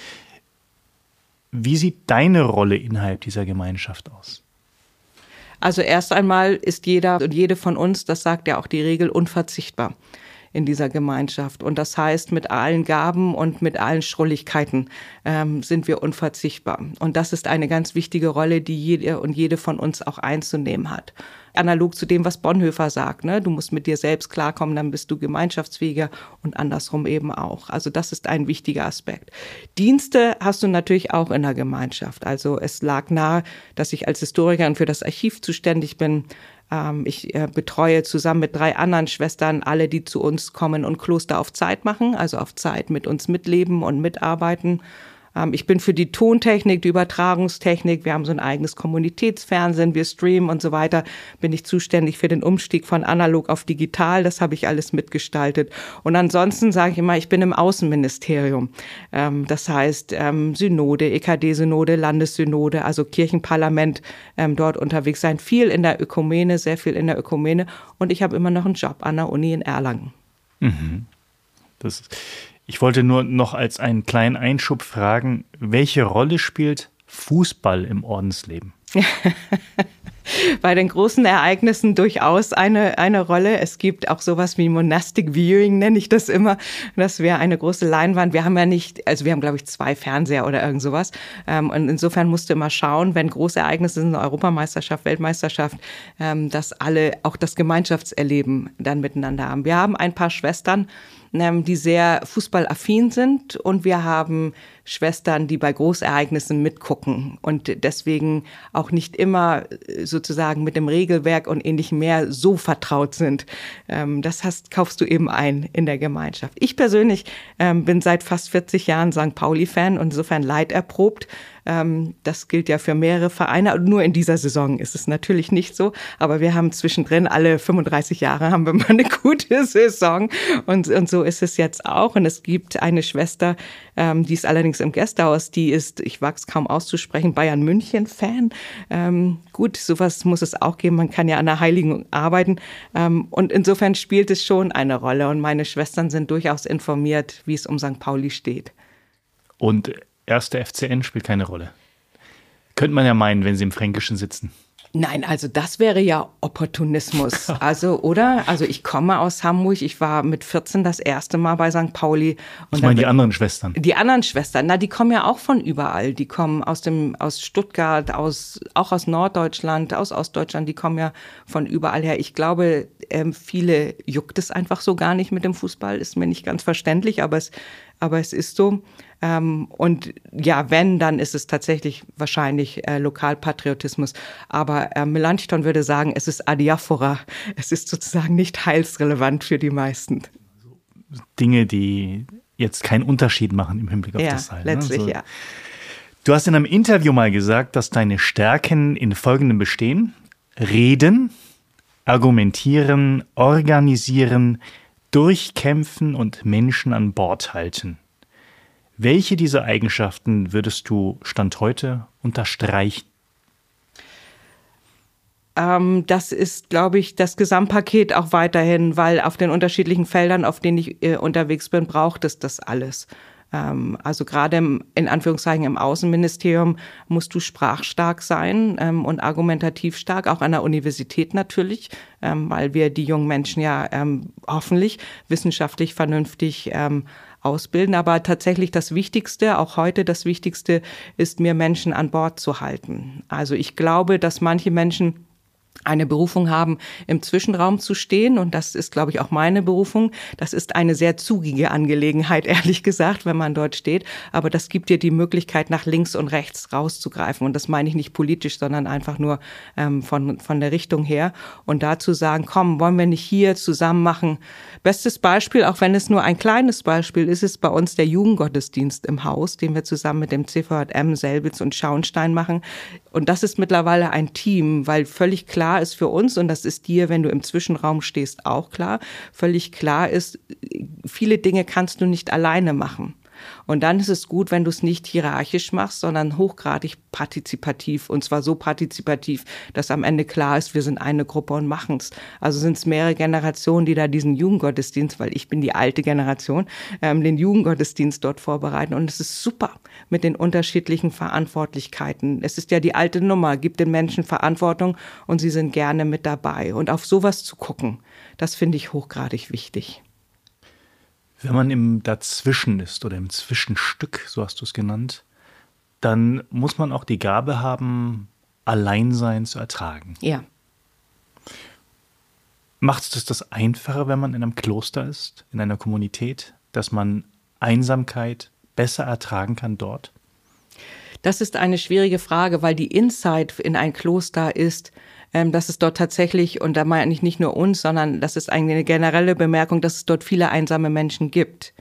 Wie sieht deine Rolle innerhalb dieser Gemeinschaft aus? Also erst einmal ist jeder und jede von uns, das sagt ja auch die Regel, unverzichtbar. in dieser Gemeinschaft. Und das heißt, mit allen Gaben und mit allen Schrulligkeiten sind wir unverzichtbar. Und das ist eine ganz wichtige Rolle, die jede und jede von uns auch einzunehmen hat. Analog zu dem, was Bonhoeffer sagt, ne? Du musst mit dir selbst klarkommen, dann bist du gemeinschaftsfähiger und andersrum eben auch. Also das ist ein wichtiger Aspekt. Dienste hast du natürlich auch in der Gemeinschaft. Also es lag nahe, dass ich als Historikerin für das Archiv zuständig bin. Ich betreue zusammen mit 3 anderen Schwestern alle, die zu uns kommen und Kloster auf Zeit machen, also auf Zeit mit uns mitleben und mitarbeiten. Ich bin für die Tontechnik, die Übertragungstechnik, wir haben so ein eigenes Kommunitätsfernsehen, wir streamen und so weiter, bin ich zuständig für den Umstieg von analog auf digital, das habe ich alles mitgestaltet. Und ansonsten sage ich immer, ich bin im Außenministerium. Das heißt Synode, EKD-Synode, Landessynode, also Kirchenparlament dort unterwegs sein, viel in der Ökumene, sehr viel in der Ökumene und ich habe immer noch einen Job an der Uni in Erlangen. Mhm. Ich wollte nur noch als einen kleinen Einschub fragen, welche Rolle spielt Fußball im Ordensleben? Bei den großen Ereignissen durchaus eine Rolle. Es gibt auch sowas wie Monastic Viewing, nenne ich das immer. Das wäre eine große Leinwand. Wir haben ja nicht, also wir haben, glaube ich, 2 Fernseher oder irgend sowas. Und insofern musst du immer schauen, wenn große Ereignisse sind, Europameisterschaft, Weltmeisterschaft, dass alle auch das Gemeinschaftserleben dann miteinander haben. Wir haben ein paar Schwestern, die sehr fußballaffin sind und wir haben Schwestern, die bei Großereignissen mitgucken und deswegen auch nicht immer sozusagen mit dem Regelwerk und Ähnlichem mehr so vertraut sind. Das kaufst du eben ein in der Gemeinschaft. Ich persönlich bin seit fast 40 Jahren St. Pauli-Fan und insofern leiderprobt. Das gilt ja für mehrere Vereine. Nur in dieser Saison ist es natürlich nicht so. Aber wir haben zwischendrin alle 35 Jahre haben wir mal eine gute Saison. Und so ist es jetzt auch. Und es gibt eine Schwester, die ist allerdings im Gästehaus. Die ist, ich wage es kaum auszusprechen, Bayern-München-Fan. Gut, sowas muss es auch geben. Man kann ja an der Heiligung arbeiten. Und insofern spielt es schon eine Rolle. Und meine Schwestern sind durchaus informiert, wie es um St. Pauli steht. Und 1. FCN spielt keine Rolle. Könnte man ja meinen, wenn sie im Fränkischen sitzen. Nein, also das wäre ja Opportunismus. Also, oder? Also ich komme aus Hamburg. Ich war mit 14 das erste Mal bei St. Pauli. Und ich meine die anderen Schwestern. Die anderen Schwestern, die kommen ja auch von überall. Die kommen aus Stuttgart, auch aus Norddeutschland, aus Ostdeutschland. Die kommen ja von überall her. Ich glaube, viele juckt es einfach so gar nicht mit dem Fußball. Ist mir nicht ganz verständlich, aber es ist so. Und ja, wenn, dann ist es tatsächlich wahrscheinlich Lokalpatriotismus. Aber Melanchthon würde sagen, es ist Adiaphora. Es ist sozusagen nicht heilsrelevant für die meisten. Dinge, die jetzt keinen Unterschied machen im Hinblick auf das Heil. Letztlich, ja. Du hast in einem Interview mal gesagt, dass deine Stärken in folgendem bestehen: Reden, argumentieren, organisieren, durchkämpfen und Menschen an Bord halten. Welche dieser Eigenschaften würdest du Stand heute unterstreichen? Das ist, glaube ich, das Gesamtpaket auch weiterhin, weil auf den unterschiedlichen Feldern, auf denen ich unterwegs bin, braucht es das alles. Also gerade in Anführungszeichen im Außenministerium musst du sprachstark sein und argumentativ stark, auch an der Universität natürlich, weil wir die jungen Menschen ja hoffentlich wissenschaftlich vernünftig ausbilden. Aber tatsächlich das Wichtigste, auch heute das Wichtigste, ist mir Menschen an Bord zu halten. Also ich glaube, dass manche Menschen eine Berufung haben, im Zwischenraum zu stehen. Und das ist, glaube ich, auch meine Berufung. Das ist eine sehr zugige Angelegenheit, ehrlich gesagt, wenn man dort steht. Aber das gibt dir die Möglichkeit, nach links und rechts rauszugreifen. Und das meine ich nicht politisch, sondern einfach nur von der Richtung her. Und dazu sagen, komm, wollen wir nicht hier zusammen machen? Bestes Beispiel, auch wenn es nur ein kleines Beispiel ist, ist bei uns der Jugendgottesdienst im Haus, den wir zusammen mit dem CVJM, Selbitz und Schauenstein machen. Und das ist mittlerweile ein Team, weil völlig klar ist für uns, und das ist dir, wenn du im Zwischenraum stehst, auch klar, völlig klar ist, viele Dinge kannst du nicht alleine machen. Und dann ist es gut, wenn du es nicht hierarchisch machst, sondern hochgradig partizipativ. Und zwar so partizipativ, dass am Ende klar ist, wir sind eine Gruppe und machen es. Also sind es mehrere Generationen, die da diesen Jugendgottesdienst, weil ich bin die alte Generation, den Jugendgottesdienst dort vorbereiten. Und es ist super mit den unterschiedlichen Verantwortlichkeiten. Es ist ja die alte Nummer, gibt den Menschen Verantwortung und sie sind gerne mit dabei. Und auf sowas zu gucken, das finde ich hochgradig wichtig. Wenn man im Dazwischen ist oder im Zwischenstück, so hast du es genannt, dann muss man auch die Gabe haben, Alleinsein zu ertragen. Ja. Macht es das einfacher, wenn man in einem Kloster ist, in einer Kommunität, dass man Einsamkeit besser ertragen kann dort? Das ist eine schwierige Frage, weil die Insight in ein Kloster ist, dass es dort tatsächlich, und da meine ich nicht nur uns, sondern das ist eine generelle Bemerkung, dass es dort viele einsame Menschen gibt.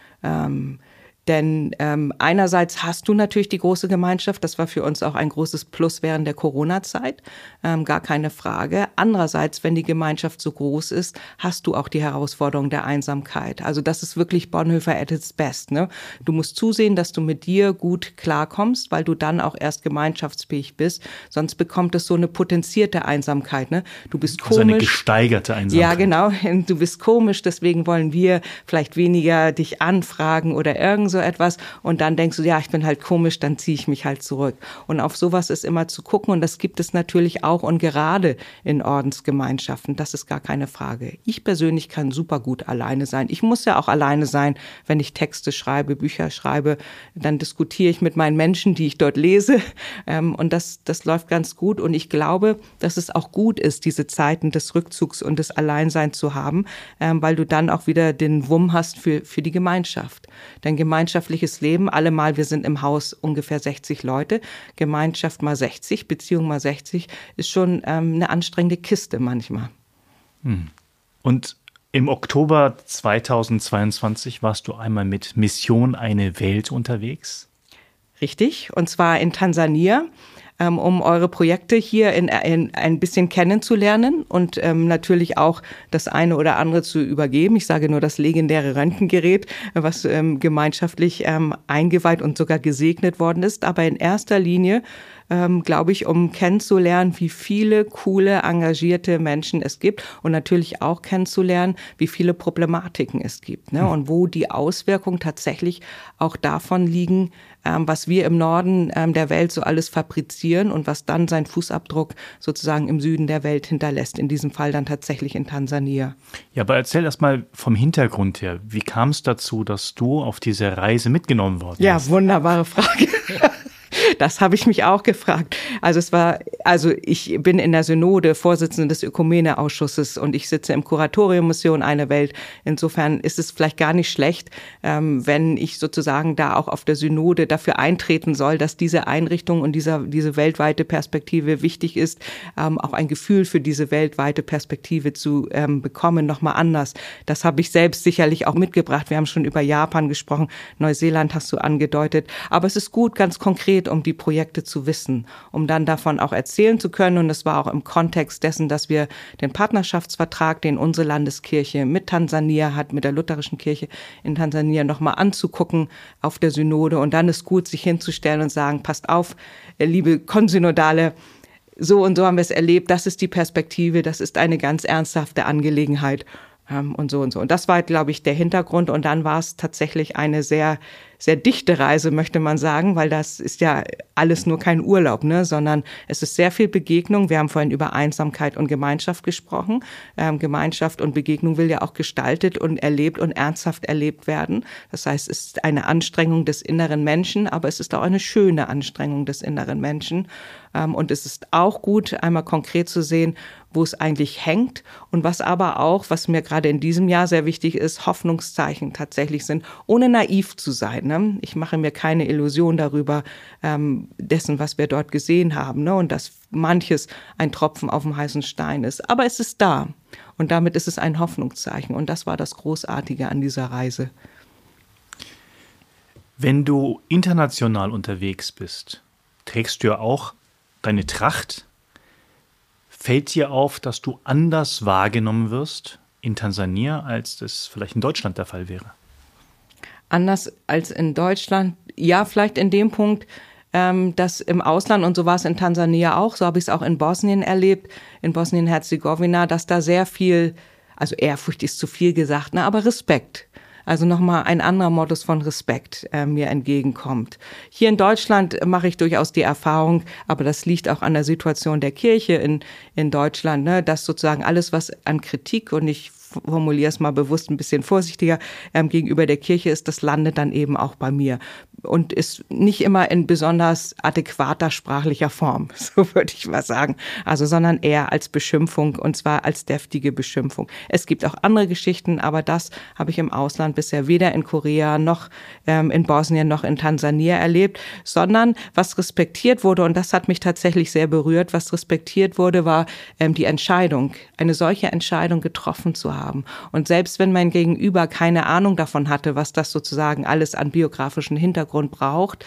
Denn einerseits hast du natürlich die große Gemeinschaft, das war für uns auch ein großes Plus während der Corona-Zeit, gar keine Frage. Andererseits, wenn die Gemeinschaft so groß ist, hast du auch die Herausforderung der Einsamkeit. Also das ist wirklich Bonhoeffer at its best. Ne? Du musst zusehen, dass du mit dir gut klarkommst, weil du dann auch erst gemeinschaftsfähig bist. Sonst bekommt es so eine potenzierte Einsamkeit. Ne? Du bist komisch. Also eine gesteigerte Einsamkeit. Ja, genau. Du bist komisch, deswegen wollen wir vielleicht weniger dich anfragen oder irgend so etwas, und dann denkst du, ja, ich bin halt komisch, dann ziehe ich mich halt zurück. Und auf sowas ist immer zu gucken, und das gibt es natürlich auch und gerade in Ordensgemeinschaften, das ist gar keine Frage. Ich persönlich kann super gut alleine sein. Ich muss ja auch alleine sein, wenn ich Texte schreibe, Bücher schreibe, dann diskutiere ich mit meinen Menschen, die ich dort lese, und das läuft ganz gut, und ich glaube, dass es auch gut ist, diese Zeiten des Rückzugs und des Alleinseins zu haben, weil du dann auch wieder den Wumm hast für die Gemeinschaft. Denn gemeinschaftliches Leben, allemal, wir sind im Haus ungefähr 60 Leute, Gemeinschaft mal 60, Beziehung mal 60, ist schon eine anstrengende Kiste manchmal. Und im Oktober 2022 warst du einmal mit Mission Eine Welt unterwegs? Richtig, und zwar in Tansania, um eure Projekte hier in ein bisschen kennenzulernen und natürlich auch das eine oder andere zu übergeben. Ich sage nur das legendäre Röntgengerät, was gemeinschaftlich eingeweiht und sogar gesegnet worden ist. Aber in erster Linie, glaube ich, um kennenzulernen, wie viele coole, engagierte Menschen es gibt, und natürlich auch kennenzulernen, wie viele Problematiken es gibt, ne? Und wo die Auswirkungen tatsächlich auch davon liegen, was wir im Norden der Welt so alles fabrizieren und was dann seinen Fußabdruck sozusagen im Süden der Welt hinterlässt, in diesem Fall dann tatsächlich in Tansania. Ja, aber erzähl erst mal vom Hintergrund her. Wie kam es dazu, dass du auf diese Reise mitgenommen worden bist? Ja, wunderbare Frage. Das habe ich mich auch gefragt. Also ich bin in der Synode Vorsitzende des Ökumene-Ausschusses und ich sitze im Kuratorium Mission Eine Welt. Insofern ist es vielleicht gar nicht schlecht, wenn ich sozusagen da auch auf der Synode dafür eintreten soll, dass diese Einrichtung und diese weltweite Perspektive wichtig ist, auch ein Gefühl für diese weltweite Perspektive zu bekommen, nochmal anders. Das habe ich selbst sicherlich auch mitgebracht. Wir haben schon über Japan gesprochen, Neuseeland hast du angedeutet. Aber es ist gut, ganz konkret, um die Projekte zu wissen, um dann davon auch erzählen zu können. Und es war auch im Kontext dessen, dass wir den Partnerschaftsvertrag, den unsere Landeskirche mit Tansania hat, mit der lutherischen Kirche in Tansania nochmal anzugucken auf der Synode. Und dann ist gut, sich hinzustellen und sagen, passt auf, liebe Konsynodale, so und so haben wir es erlebt, das ist die Perspektive, das ist eine ganz ernsthafte Angelegenheit. Und so und so. Und das war, glaube ich, der Hintergrund. Und dann war es tatsächlich eine sehr, sehr dichte Reise, möchte man sagen, weil das ist ja alles nur kein Urlaub, ne, sondern es ist sehr viel Begegnung. Wir haben vorhin über Einsamkeit und Gemeinschaft gesprochen. Gemeinschaft und Begegnung will ja auch gestaltet und erlebt und ernsthaft erlebt werden. Das heißt, es ist eine Anstrengung des inneren Menschen, aber es ist auch eine schöne Anstrengung des inneren Menschen. Und es ist auch gut, einmal konkret zu sehen, wo es eigentlich hängt und was aber auch, was mir gerade in diesem Jahr sehr wichtig ist, Hoffnungszeichen tatsächlich sind, ohne naiv zu sein. Ne? Ich mache mir keine Illusion darüber, dessen, was wir dort gesehen haben, ne? Und dass manches ein Tropfen auf dem heißen Stein ist. Aber es ist da und damit ist es ein Hoffnungszeichen und das war das Großartige an dieser Reise. Wenn du international unterwegs bist, trägst du ja auch deine Tracht. Fällt dir auf, dass du anders wahrgenommen wirst in Tansania, als das vielleicht in Deutschland der Fall wäre? Anders als in Deutschland? Ja, vielleicht in dem Punkt, dass im Ausland, und so war es in Tansania auch, so habe ich es auch in Bosnien erlebt, in Bosnien-Herzegowina, dass da sehr viel, also Ehrfurcht ist zu viel gesagt, ne, aber Respekt. Also nochmal ein anderer Modus von Respekt mir entgegenkommt. Hier in Deutschland mache ich durchaus die Erfahrung, aber das liegt auch an der Situation der Kirche in Deutschland, ne, dass sozusagen alles, was an Kritik, und ich formuliere es mal bewusst ein bisschen vorsichtiger, gegenüber der Kirche ist, das landet dann eben auch bei mir. Und ist nicht immer in besonders adäquater sprachlicher Form, so würde ich mal sagen. Also, sondern eher als Beschimpfung, und zwar als deftige Beschimpfung. Es gibt auch andere Geschichten, aber das habe ich im Ausland bisher weder in Korea noch in Bosnien noch in Tansania erlebt, sondern was respektiert wurde, und das hat mich tatsächlich sehr berührt, was respektiert wurde, war die Entscheidung, eine solche Entscheidung getroffen zu haben. Und selbst wenn mein Gegenüber keine Ahnung davon hatte, was das sozusagen alles an biografischen Hintergrund braucht,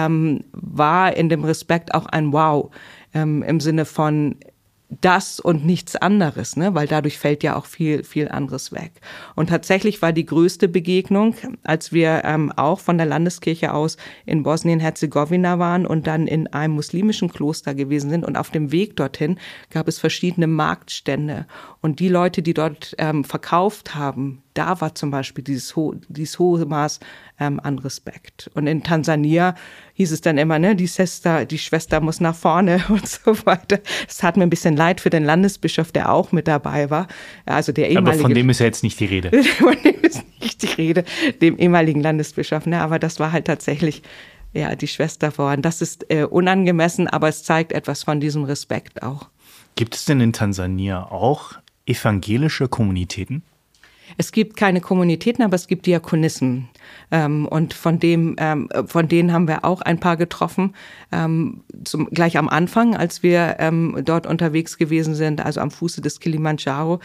war in dem Respekt auch ein Wow im Sinne von das und nichts anderes, ne? Weil dadurch fällt ja auch viel anderes weg. Und tatsächlich war die größte Begegnung, als wir auch von der Landeskirche aus in Bosnien-Herzegowina waren und dann in einem muslimischen Kloster gewesen sind. Und auf dem Weg dorthin gab es verschiedene Marktstände. Und die Leute, die dort verkauft haben, da war zum Beispiel dieses hohe Maß an Respekt. Und in Tansania hieß es dann immer, ne, die Schwester muss nach vorne und so weiter. Es tat mir ein bisschen leid für den Landesbischof, der auch mit dabei war. Also der ehemalige. Aber von dem ist ja jetzt nicht die Rede. Von dem ist nicht die Rede, dem ehemaligen Landesbischof. Ne, aber das war halt tatsächlich ja die Schwester voran. Das ist unangemessen, aber es zeigt etwas von diesem Respekt auch. Gibt es denn in Tansania auch evangelische Kommunitäten? Es gibt keine Kommunitäten, aber es gibt Diakonissen. Und von denen haben wir auch ein paar getroffen, gleich am Anfang, als wir dort unterwegs gewesen sind, also am Fuße des Kilimandscharo.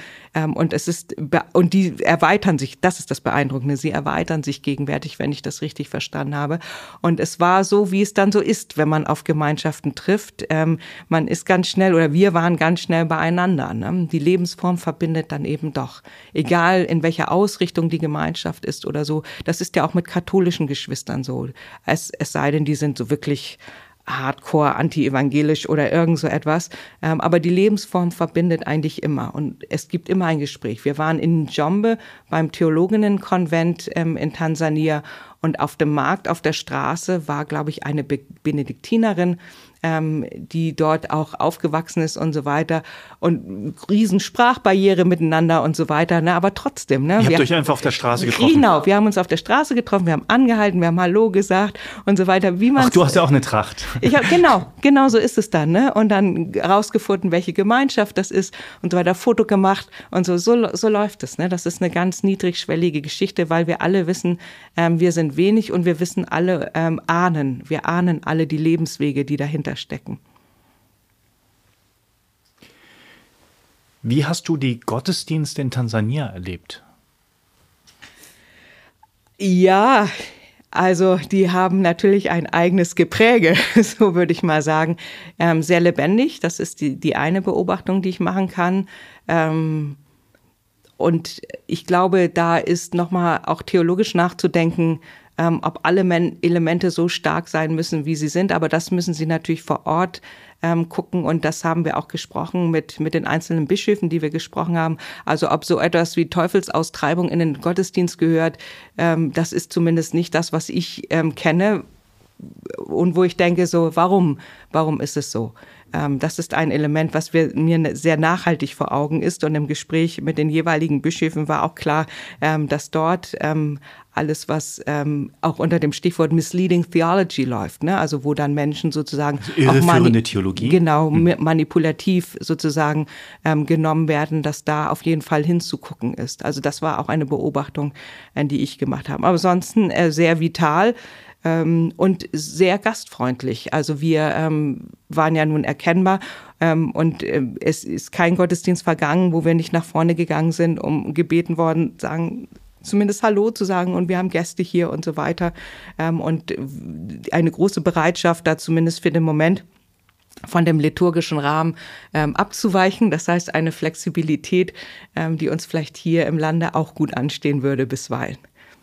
Und die erweitern sich, das ist das Beeindruckende, sie erweitern sich gegenwärtig, wenn ich das richtig verstanden habe. Und es war so, wie es dann so ist, wenn man auf Gemeinschaften trifft. Man ist ganz schnell, oder wir waren ganz schnell beieinander. Ne? Die Lebensform verbindet dann eben doch. Egal, in welcher Ausrichtung die Gemeinschaft ist oder so. Das ist ja auch mit katholischen Geschwistern so. Es sei denn, die sind so wirklich hardcore anti-evangelisch oder irgend so etwas. Aber die Lebensform verbindet eigentlich immer. Und es gibt immer ein Gespräch. Wir waren in Njombe beim Theologinnenkonvent in Tansania. Und auf dem Markt, auf der Straße war, glaube ich, eine Benediktinerin, die dort auch aufgewachsen ist und so weiter. Und riesen Sprachbarriere miteinander und so weiter. Ne? Aber trotzdem. Ne? Ihr habt euch einfach auf der Straße getroffen? Genau, wir haben uns auf der Straße getroffen, wir haben angehalten, wir haben Hallo gesagt und so weiter. Ach, du hast ja auch eine Tracht. Genau so ist es dann. Ne? Und dann rausgefunden, welche Gemeinschaft das ist und so weiter, Foto gemacht und so läuft es. Ne? Das ist eine ganz niedrigschwellige Geschichte, weil wir alle wissen, wir sind wenig und wir wissen alle, wir ahnen alle die Lebenswege, die dahinter stecken. Wie hast du die Gottesdienste in Tansania erlebt? Ja, also die haben natürlich ein eigenes Gepräge, so würde ich mal sagen. Sehr lebendig, das ist die eine Beobachtung, die ich machen kann. Und ich glaube, da ist nochmal auch theologisch nachzudenken, ob alle Elemente so stark sein müssen, wie sie sind. Aber das müssen sie natürlich vor Ort gucken. Und das haben wir auch gesprochen mit den einzelnen Bischöfen, die wir gesprochen haben. Also ob so etwas wie Teufelsaustreibung in den Gottesdienst gehört, das ist zumindest nicht das, was ich kenne. Und wo ich denke, so, warum ist es so? Das ist ein Element, was mir sehr nachhaltig vor Augen ist. Und im Gespräch mit den jeweiligen Bischöfen war auch klar, dass dort alles, was auch unter dem Stichwort Misleading Theology läuft, ne? Also wo dann Menschen sozusagen also irreführende Theologie. Genau, manipulativ sozusagen genommen werden, dass da auf jeden Fall hinzugucken ist. Also das war auch eine Beobachtung, die ich gemacht habe. Aber ansonsten sehr vital. Und sehr gastfreundlich. Also wir waren ja nun erkennbar und es ist kein Gottesdienst vergangen, wo wir nicht nach vorne gegangen sind, um gebeten worden, zumindest Hallo zu sagen und wir haben Gäste hier und so weiter. Und eine große Bereitschaft, da zumindest für den Moment von dem liturgischen Rahmen abzuweichen. Das heißt, eine Flexibilität, die uns vielleicht hier im Lande auch gut anstehen würde bisweilen.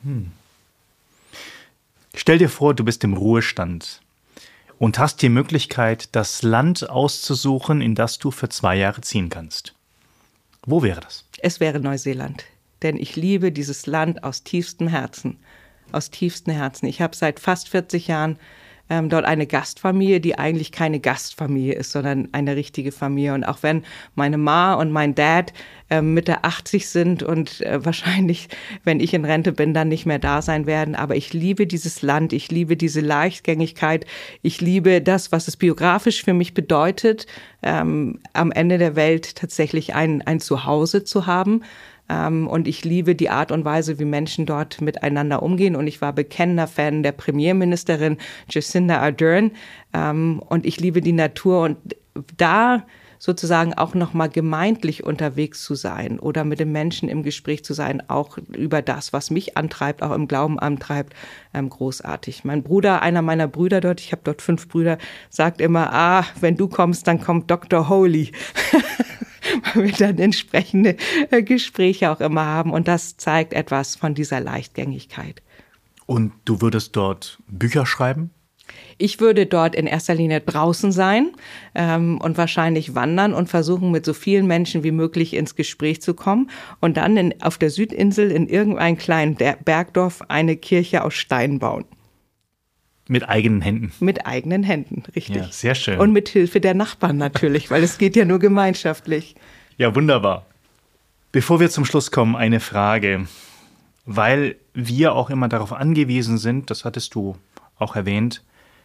Stell dir vor, du bist im Ruhestand und hast die Möglichkeit, das Land auszusuchen, in das du für 2 Jahre ziehen kannst. Wo wäre das? Es wäre Neuseeland, denn ich liebe dieses Land aus tiefstem Herzen. Aus tiefstem Herzen. Ich habe seit fast 40 Jahren dort eine Gastfamilie, die eigentlich keine Gastfamilie ist, sondern eine richtige Familie. Und auch wenn meine Ma und mein Dad Mitte 80 sind und wahrscheinlich, wenn ich in Rente bin, dann nicht mehr da sein werden. Aber ich liebe dieses Land, ich liebe diese Leichtgängigkeit, ich liebe das, was es biografisch für mich bedeutet, am Ende der Welt tatsächlich ein Zuhause zu haben. Und ich liebe die Art und Weise, wie Menschen dort miteinander umgehen. Und ich war bekennender Fan der Premierministerin Jacinda Ardern. Und ich liebe die Natur. Und da sozusagen auch nochmal gemeindlich unterwegs zu sein oder mit den Menschen im Gespräch zu sein, auch über das, was mich antreibt, auch im Glauben antreibt, großartig. Mein Bruder, einer meiner Brüder dort, ich habe dort 5 Brüder, sagt immer, wenn du kommst, dann kommt Dr. Holy. Weil wir dann entsprechende Gespräche auch immer haben. Und das zeigt etwas von dieser Leichtgängigkeit. Und du würdest dort Bücher schreiben? Ich würde dort in erster Linie draußen sein und wahrscheinlich wandern und versuchen, mit so vielen Menschen wie möglich ins Gespräch zu kommen und dann auf der Südinsel in irgendeinem kleinen Bergdorf eine Kirche aus Stein bauen. Mit eigenen Händen? Mit eigenen Händen, richtig. Ja, sehr schön. Und mit Hilfe der Nachbarn natürlich, weil es geht ja nur gemeinschaftlich. Ja, wunderbar. Bevor wir zum Schluss kommen, eine Frage. Weil wir auch immer darauf angewiesen sind, das hattest du auch erwähnt,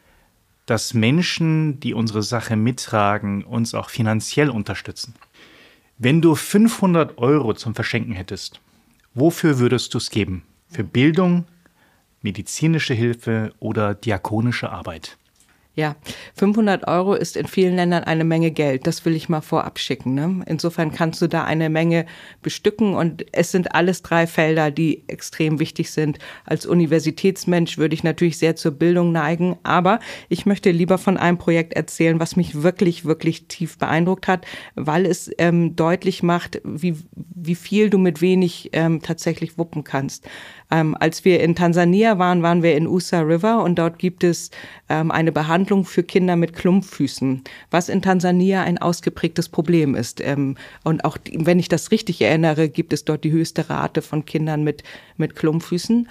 dass Menschen, die unsere Sache mittragen, uns auch finanziell unterstützen. Wenn du 500 € zum Verschenken hättest, wofür würdest du es geben? Für Bildung, medizinische Hilfe oder diakonische Arbeit? Ja, 500 € ist in vielen Ländern eine Menge Geld. Das will ich mal vorab schicken, ne? Insofern kannst du da eine Menge bestücken und es sind alles 3 Felder, die extrem wichtig sind. Als Universitätsmensch würde ich natürlich sehr zur Bildung neigen, aber ich möchte lieber von einem Projekt erzählen, was mich wirklich, wirklich tief beeindruckt hat, weil es deutlich macht, wie viel du mit wenig tatsächlich wuppen kannst. Als wir in Tansania waren wir in Usa River und dort gibt es eine Behandlung für Kinder mit Klumpfüßen, was in Tansania ein ausgeprägtes Problem ist. Und auch, wenn ich das richtig erinnere, gibt es dort die höchste Rate von Kindern mit Klumpfüßen.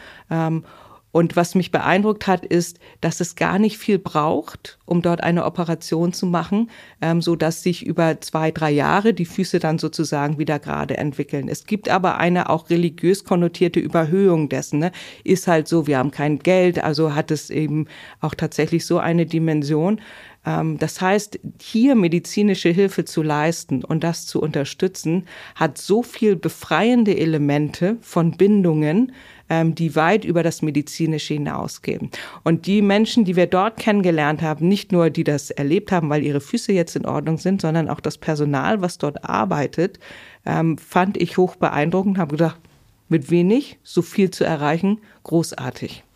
Und was mich beeindruckt hat, ist, dass es gar nicht viel braucht, um dort eine Operation zu machen, so dass sich über 2-3 Jahre die Füße dann sozusagen wieder gerade entwickeln. Es gibt aber eine auch religiös konnotierte Überhöhung dessen. Ne? Ist halt so, wir haben kein Geld, also hat es eben auch tatsächlich so eine Dimension. Das heißt, hier medizinische Hilfe zu leisten und das zu unterstützen, hat so viel befreiende Elemente von Bindungen, die weit über das Medizinische hinausgehen. Und die Menschen, die wir dort kennengelernt haben, nicht nur die das erlebt haben, weil ihre Füße jetzt in Ordnung sind, sondern auch das Personal, was dort arbeitet, fand ich hoch beeindruckend, habe gedacht, mit wenig so viel zu erreichen, großartig.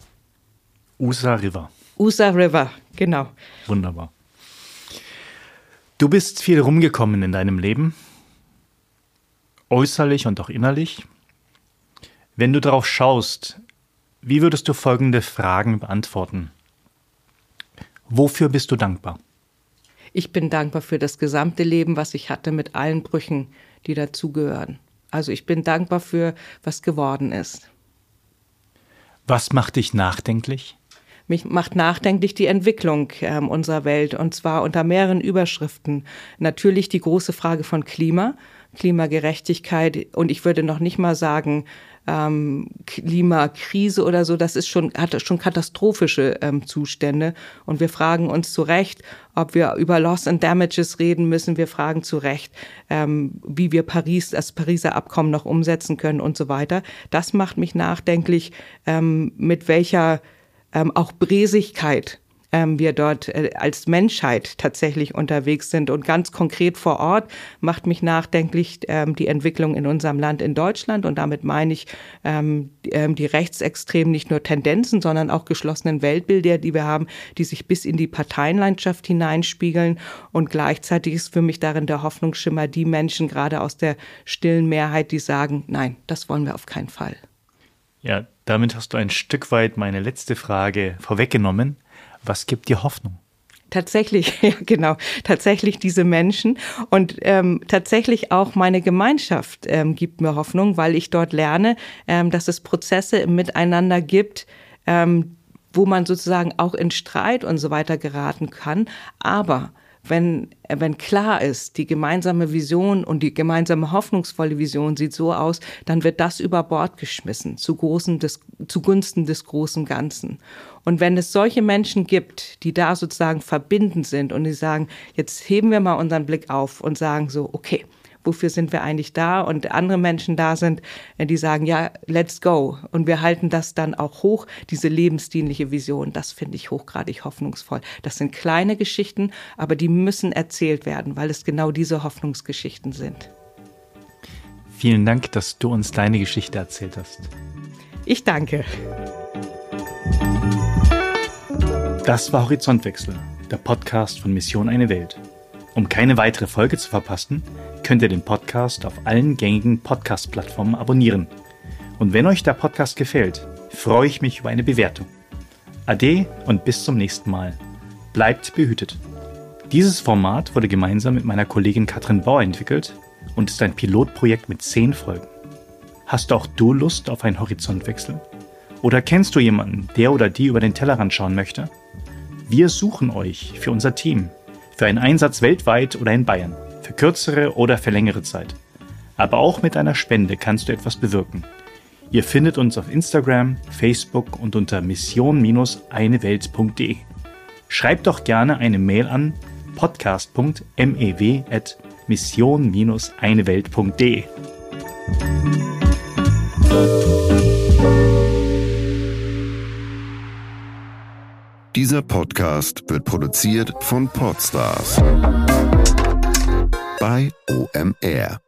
Usa River. Usa River, genau. Wunderbar. Du bist viel rumgekommen in deinem Leben, äußerlich und auch innerlich. Wenn du darauf schaust, wie würdest du folgende Fragen beantworten? Wofür bist du dankbar? Ich bin dankbar für das gesamte Leben, was ich hatte, mit allen Brüchen, die dazugehören. Also ich bin dankbar für, was geworden ist. Was macht dich nachdenklich? Mich macht nachdenklich die Entwicklung unserer Welt, und zwar unter mehreren Überschriften. Natürlich die große Frage von Klimagerechtigkeit, und ich würde noch nicht mal sagen Klimakrise oder so, das ist hat schon katastrophische Zustände. Und wir fragen uns zu Recht, ob wir über Loss and Damages reden müssen. Wir fragen zu Recht, wie wir das Pariser Abkommen noch umsetzen können und so weiter. Das macht mich nachdenklich, mit welcher auch Bresigkeit wir dort als Menschheit tatsächlich unterwegs sind. Und ganz konkret vor Ort macht mich nachdenklich die Entwicklung in unserem Land in Deutschland. Und damit meine ich die rechtsextremen, nicht nur Tendenzen, sondern auch geschlossenen Weltbilder, die wir haben, die sich bis in die Parteienlandschaft hineinspiegeln. Und gleichzeitig ist für mich darin der Hoffnungsschimmer, die Menschen gerade aus der stillen Mehrheit, die sagen, nein, das wollen wir auf keinen Fall. Ja, damit hast du ein Stück weit meine letzte Frage vorweggenommen. Was gibt dir Hoffnung? Tatsächlich, ja genau, tatsächlich diese Menschen und tatsächlich auch meine Gemeinschaft gibt mir Hoffnung, weil ich dort lerne, dass es Prozesse im Miteinander gibt, wo man sozusagen auch in Streit und so weiter geraten kann. Aber wenn klar ist, die gemeinsame Vision und die gemeinsame hoffnungsvolle Vision sieht so aus, dann wird das über Bord geschmissen zugunsten des großen Ganzen. Und wenn es solche Menschen gibt, die da sozusagen verbindend sind und die sagen, jetzt heben wir mal unseren Blick auf und sagen so, okay, wofür sind wir eigentlich da? Und andere Menschen da sind, die sagen, ja, let's go. Und wir halten das dann auch hoch, diese lebensdienliche Vision. Das finde ich hochgradig hoffnungsvoll. Das sind kleine Geschichten, aber die müssen erzählt werden, weil es genau diese Hoffnungsgeschichten sind. Vielen Dank, dass du uns deine Geschichte erzählt hast. Ich danke. Das war Horizontwechsel, der Podcast von Mission Eine Welt. Um keine weitere Folge zu verpassen, könnt ihr den Podcast auf allen gängigen Podcast-Plattformen abonnieren. Und wenn euch der Podcast gefällt, freue ich mich über eine Bewertung. Ade und bis zum nächsten Mal. Bleibt behütet. Dieses Format wurde gemeinsam mit meiner Kollegin Katrin Bauer entwickelt und ist ein Pilotprojekt mit 10 Folgen. Hast auch du Lust auf einen Horizontwechsel? Oder kennst du jemanden, der oder die über den Tellerrand schauen möchte? Wir suchen euch für unser Team. Für einen Einsatz weltweit oder in Bayern, für kürzere oder für längere Zeit. Aber auch mit einer Spende kannst du etwas bewirken. Ihr findet uns auf Instagram, Facebook und unter mission-einewelt.de. Schreibt doch gerne eine Mail an podcast.mew@mission-einewelt.de. Dieser Podcast wird produziert von Podstars bei OMR.